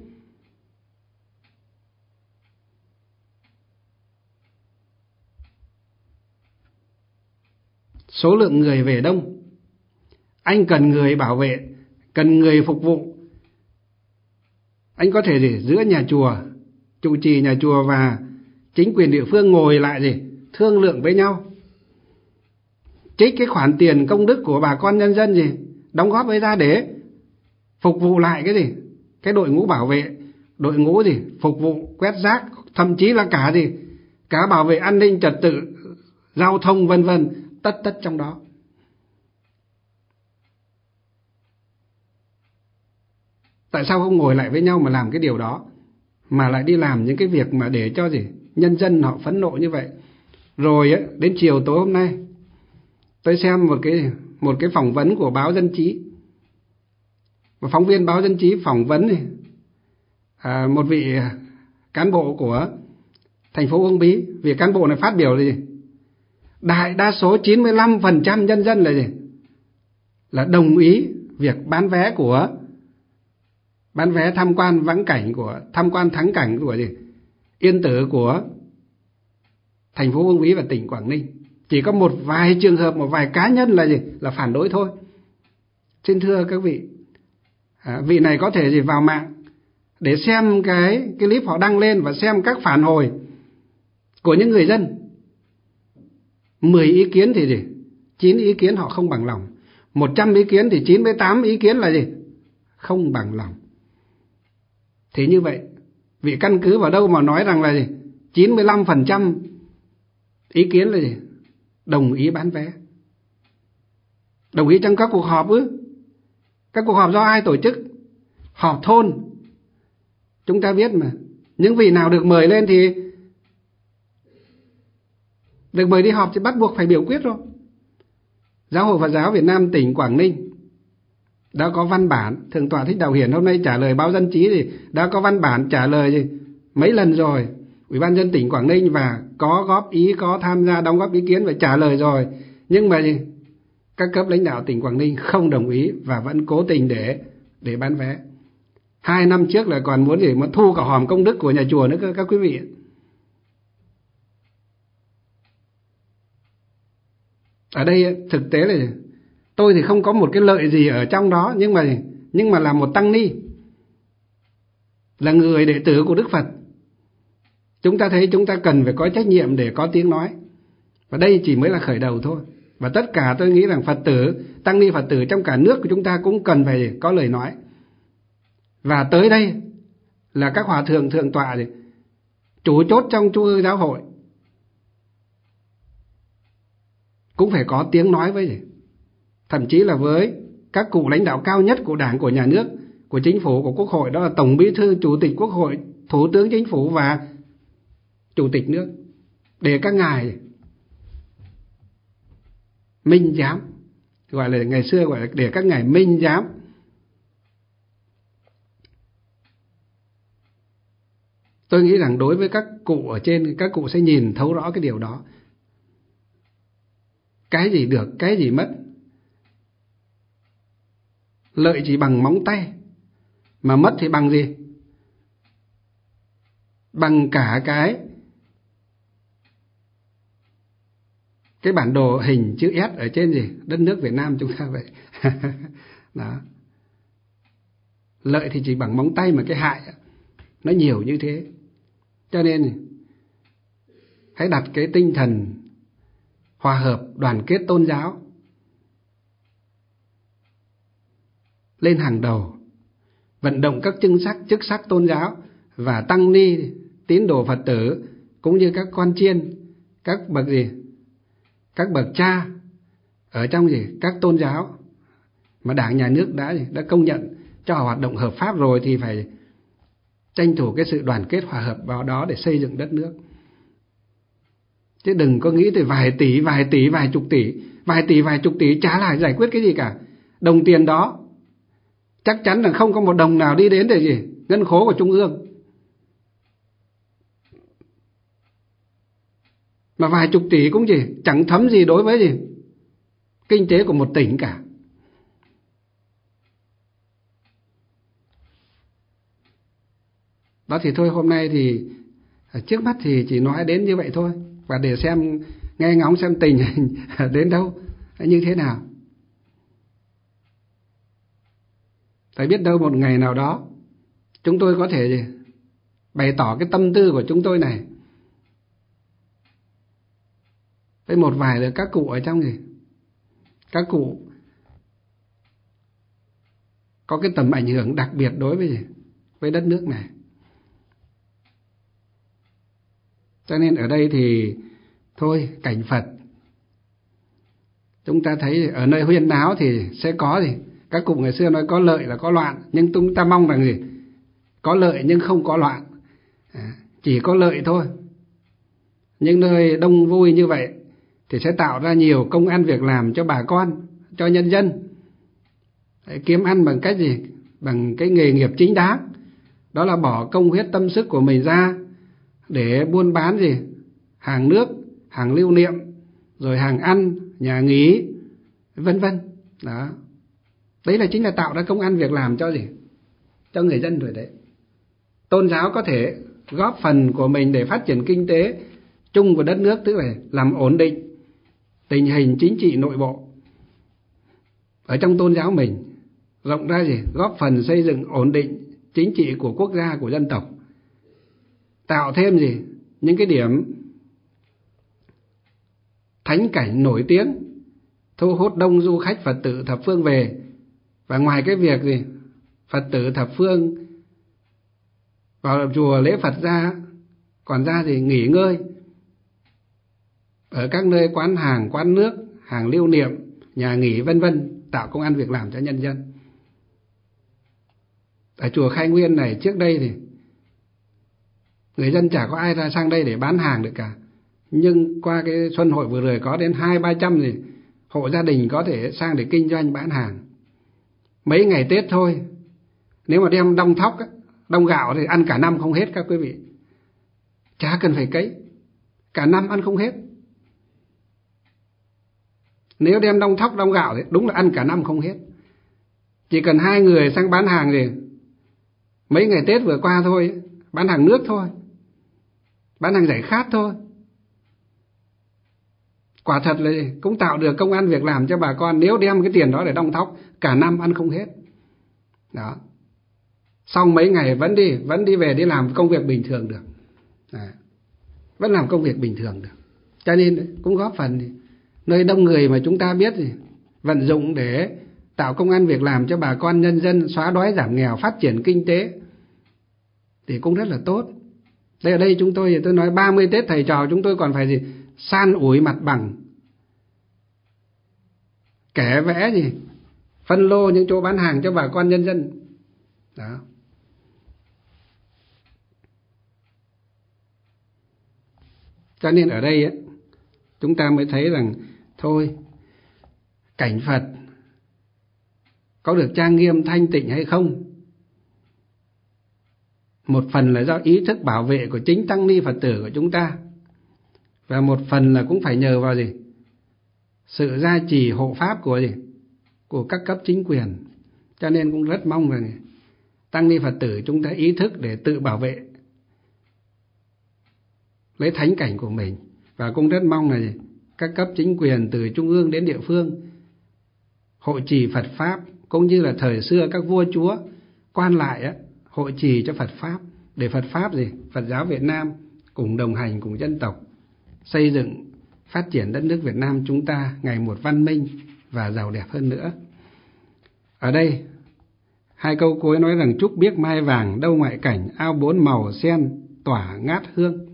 Số lượng người về đông, anh cần người bảo vệ, cần người phục vụ. Anh có thể gì? Giữa nhà chùa, trụ trì nhà chùa và chính quyền địa phương ngồi lại gì? Thương lượng với nhau, trích cái khoản tiền công đức của bà con nhân dân gì? Đóng góp với ra để phục vụ lại cái gì? Cái đội ngũ bảo vệ, đội ngũ gì? Phục vụ quét rác, thậm chí là cả gì? Cả bảo vệ an ninh trật tự, giao thông vân vân, tất trong đó. Tại sao không ngồi lại với nhau mà làm cái điều đó, mà lại đi làm những cái việc mà để cho gì? Nhân dân họ phẫn nộ như vậy. Rồi ấy, đến chiều tối hôm nay tôi xem một cái phỏng vấn của báo Dân Trí. Một phóng viên báo Dân Trí phỏng vấn một vị cán bộ của thành phố Uông Bí. Vị cán bộ này phát biểu là gì? Đại đa số 95% nhân dân là gì? Là đồng ý việc bán vé tham quan vãng cảnh, của tham quan thắng cảnh của gì? Yên Tử, của thành phố Uông Bí và tỉnh Quảng Ninh. Chỉ có một vài trường hợp, một vài cá nhân là gì? Là phản đối thôi. Xin thưa các vị, vị này có thể gì vào mạng để xem cái clip họ đăng lên và xem các phản hồi của những người dân. 10 ý kiến thì gì? 9 ý kiến họ không bằng lòng. 100 ý kiến thì 98 ý kiến là gì? Không bằng lòng. Thì như vậy Vì căn cứ vào đâu mà nói rằng là gì? 95% ý kiến là gì? Đồng ý bán vé. Đồng ý trong các cuộc họp ư? Các cuộc họp do ai tổ chức? Họp thôn. Chúng ta biết mà. Những vị nào được mời lên thì được mời đi họp thì bắt buộc phải biểu quyết rồi. Giáo hội Phật giáo Việt Nam tỉnh Quảng Ninh đã có văn bản, Thượng tọa Thích Đạo Hiển hôm nay trả lời báo Dân Trí thì đã có văn bản trả lời gì? Mấy lần rồi. Ủy ban nhân dân tỉnh Quảng Ninh và có góp ý, có tham gia đóng góp ý kiến và trả lời rồi. Nhưng mà gì? Các cấp lãnh đạo tỉnh Quảng Ninh không đồng ý và vẫn cố tình để bán vé. 2 năm trước là còn muốn gì mà thu cả hòm công đức của nhà chùa nữa cơ các quý vị. Ở đây thực tế là tôi thì không có một cái lợi gì ở trong đó, nhưng mà là một tăng ni, là người đệ tử của Đức Phật, chúng ta thấy chúng ta cần phải có trách nhiệm để có tiếng nói. Và đây chỉ mới là khởi đầu thôi. Và tất cả tôi nghĩ rằng Phật tử, tăng ni Phật tử trong cả nước của chúng ta cũng cần phải có lời nói. Và tới đây là các hòa thượng thượng tọa chủ chốt trong Trung ương Giáo hội cũng phải có tiếng nói với thậm chí là với các cụ lãnh đạo cao nhất của Đảng, của nhà nước, của chính phủ, của Quốc hội, đó là Tổng Bí thư, Chủ tịch Quốc hội, Thủ tướng Chính phủ và Chủ tịch nước, để các ngài minh giám, gọi là ngày xưa gọi là để các ngài minh giám. Tôi nghĩ rằng đối với các cụ ở trên, các cụ sẽ nhìn thấu rõ cái điều đó. Cái gì được, cái gì mất. Lợi chỉ bằng móng tay, mà mất thì bằng gì? Bằng cả cái bản đồ hình chữ S ở trên gì? Đất nước Việt Nam chúng ta vậy. Đó. Lợi thì chỉ bằng móng tay, mà cái hại nó nhiều như thế. Cho nên hãy đặt cái tinh thần hòa hợp, đoàn kết tôn giáo lên hàng đầu, vận động các chức sắc tôn giáo và tăng ni, tín đồ Phật tử, cũng như các quan chiên, các bậc gì, các bậc cha ở trong gì, các tôn giáo mà Đảng, nhà nước đã công nhận cho hoạt động hợp pháp rồi, thì phải tranh thủ cái sự đoàn kết hòa hợp vào đó để xây dựng đất nước. Chứ đừng có nghĩ tới vài tỷ, vài chục tỷ chả là giải quyết cái gì cả. Đồng tiền đó chắc chắn là không có một đồng nào đi đến để gì ngân khố của Trung ương. Mà vài chục tỷ cũng gì chẳng thấm gì đối với gì kinh tế của một tỉnh cả. Đó thì thôi, hôm nay thì trước mắt thì chỉ nói đến như vậy thôi, và để xem, nghe ngóng xem tình hình đến đâu, như thế nào. Phải biết đâu một ngày nào đó chúng tôi có thể bày tỏ cái tâm tư của chúng tôi này với một vài được các cụ ở trong gì, các cụ có cái tầm ảnh hưởng đặc biệt đối với đất nước này. Cho nên ở đây thì thôi, cảnh Phật chúng ta thấy ở nơi huyên náo thì sẽ có gì, các cụ ngày xưa nói có lợi là có loạn, nhưng chúng ta mong rằng gì, có lợi nhưng không có loạn, chỉ có lợi thôi. Những nơi đông vui như vậy thì sẽ tạo ra nhiều công ăn việc làm cho bà con, cho nhân dân, kiếm ăn bằng cách gì, bằng cái nghề nghiệp chính đáng, đó là bỏ công huyết tâm sức của mình ra để buôn bán gì, hàng nước, hàng lưu niệm, rồi hàng ăn, nhà nghỉ, vân vân. Đó, đấy là chính là tạo ra công ăn việc làm cho gì, cho người dân rồi đấy. Tôn giáo có thể góp phần của mình để phát triển kinh tế chung của đất nước, tức là làm ổn định tình hình chính trị nội bộ ở trong tôn giáo mình, rộng ra gì, góp phần xây dựng ổn định chính trị của quốc gia, của dân tộc, tạo thêm gì, những cái điểm thánh cảnh nổi tiếng, thu hút đông du khách Phật tử thập phương về. Và ngoài cái việc gì Phật tử thập phương vào chùa lễ Phật ra, còn ra thì nghỉ ngơi ở các nơi quán hàng, quán nước, hàng lưu niệm, nhà nghỉ vân vân, tạo công ăn việc làm cho nhân dân. Ở chùa Khai Nguyên này trước đây thì người dân chả có ai ra sang đây để bán hàng được cả. Nhưng qua cái xuân hội vừa rồi có đến 200-300 thì hộ gia đình có thể sang để kinh doanh bán hàng. Mấy ngày Tết thôi, nếu mà đem đông thóc, đông gạo thì ăn cả năm không hết các quý vị. Chả cần phải cấy, cả năm ăn không hết. Nếu đem đông thóc, đông gạo thì đúng là ăn cả năm không hết. Chỉ cần 2 người sang bán hàng thì mấy ngày Tết vừa qua thôi, bán hàng nước thôi, bán hàng giải khát thôi. Quả thật là cũng tạo được công ăn việc làm cho bà con. Nếu đem cái tiền đó để đông thóc, cả năm ăn không hết. Đó. Xong mấy ngày vẫn đi về đi làm công việc bình thường được. Vẫn làm công việc bình thường được. Cho nên cũng góp phần nơi đông người mà chúng ta biết thì vận dụng để tạo công ăn việc làm cho bà con nhân dân, xóa đói giảm nghèo, phát triển kinh tế thì cũng rất là tốt. Đây ở đây tôi nói 30 Tết thầy trò chúng tôi còn phải gì? San ủi mặt bằng, kẻ vẽ gì, phân lô những chỗ bán hàng cho bà con nhân dân. Đó. Cho nên ở đây chúng ta mới thấy rằng thôi, cảnh Phật có được trang nghiêm thanh tịnh hay không, một phần là do ý thức bảo vệ của chính tăng ni Phật tử của chúng ta, và một phần là cũng phải nhờ vào gì? Sự gia trì hộ pháp của các cấp chính quyền. Cho nên cũng rất mong rằng tăng ni Phật tử chúng ta ý thức để tự bảo vệ lấy thánh cảnh của mình. Và cũng rất mong là các cấp chính quyền từ trung ương đến địa phương hộ trì Phật Pháp, cũng như là thời xưa các vua chúa quan lại hộ trì cho Phật Pháp, để Phật Pháp Phật giáo Việt Nam cùng đồng hành cùng dân tộc xây dựng phát triển đất nước Việt Nam chúng ta ngày một văn minh và giàu đẹp hơn nữa. Ở đây 2 câu cuối nói rằng trúc biếc mai vàng đâu ngoại cảnh, ao 4 màu sen tỏa ngát hương.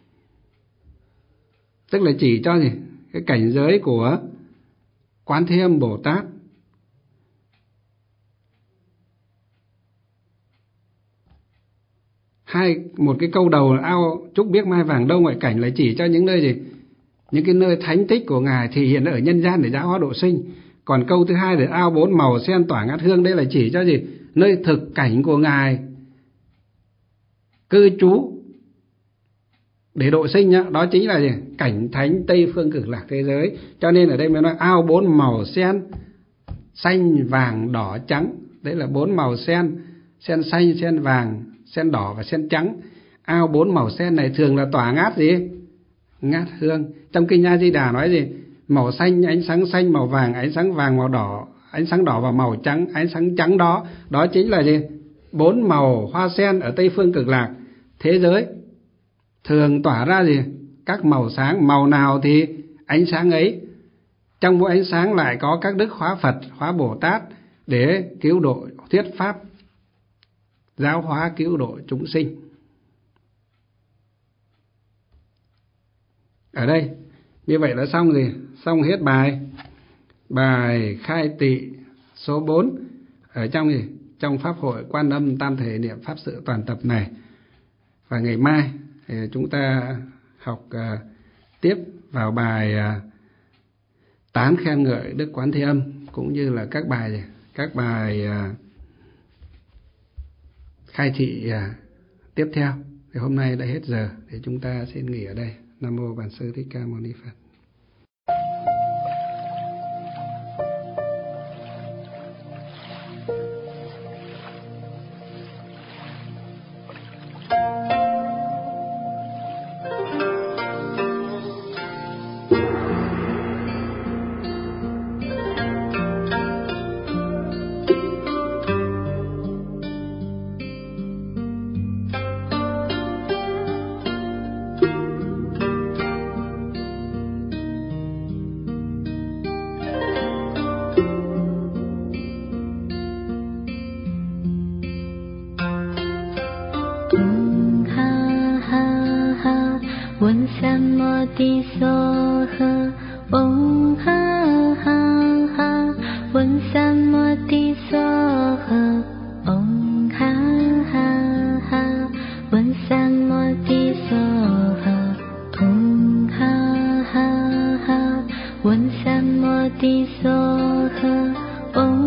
Tức là chỉ cho cái cảnh giới của Quán Thế Âm Bồ Tát. Một cái câu đầu là ao trúc biếc mai vàng đâu ngoại cảnh là chỉ cho những nơi những cái nơi thánh tích của Ngài thì hiện ở nhân gian để giáo hóa độ sinh. Còn câu thứ hai là ao 4 màu sen tỏa ngát hương, đây là chỉ cho nơi thực cảnh của Ngài cư trú để độ sinh nhá. Đó chính là cảnh thánh Tây Phương Cực Lạc thế giới. Cho nên ở đây mới nói ao 4 màu sen, xanh vàng đỏ trắng. Đấy là 4 màu sen: sen xanh, sen vàng, sen đỏ và sen trắng. Ao 4 màu sen này thường là tỏa ngát ngát hương. Trong kinh A Di Đà nói màu xanh ánh sáng xanh, màu vàng ánh sáng vàng, màu đỏ ánh sáng đỏ và màu trắng ánh sáng trắng. Đó chính là 4 màu hoa sen ở Tây Phương Cực Lạc thế giới, thường tỏa ra các màu sáng. Màu nào thì ánh sáng ấy. Trong mỗi ánh sáng lại có các đức hóa Phật, hóa Bồ Tát để cứu độ, thuyết pháp, giáo hóa cứu độ chúng sinh. Ở đây như vậy là xong hết bài khai tỵ số 4 ở trong pháp hội Quan Âm Tam Thể Niệm Pháp Sự toàn tập này. Và ngày mai thì chúng ta học tiếp vào bài tán khen ngợi Đức Quán Thế Âm, cũng như là các bài khai thị tiếp theo. Thì hôm nay đã hết giờ, thì chúng ta xin nghỉ ở đây. Nam mô Bản Sư Thích Ca Mâu Ni Phật. 闻三摩地娑诃，嗡哈哈哈，闻三摩地娑诃，嗡哈哈哈，闻三摩地娑诃，嗡哈哈哈，闻三摩地娑诃，嗡。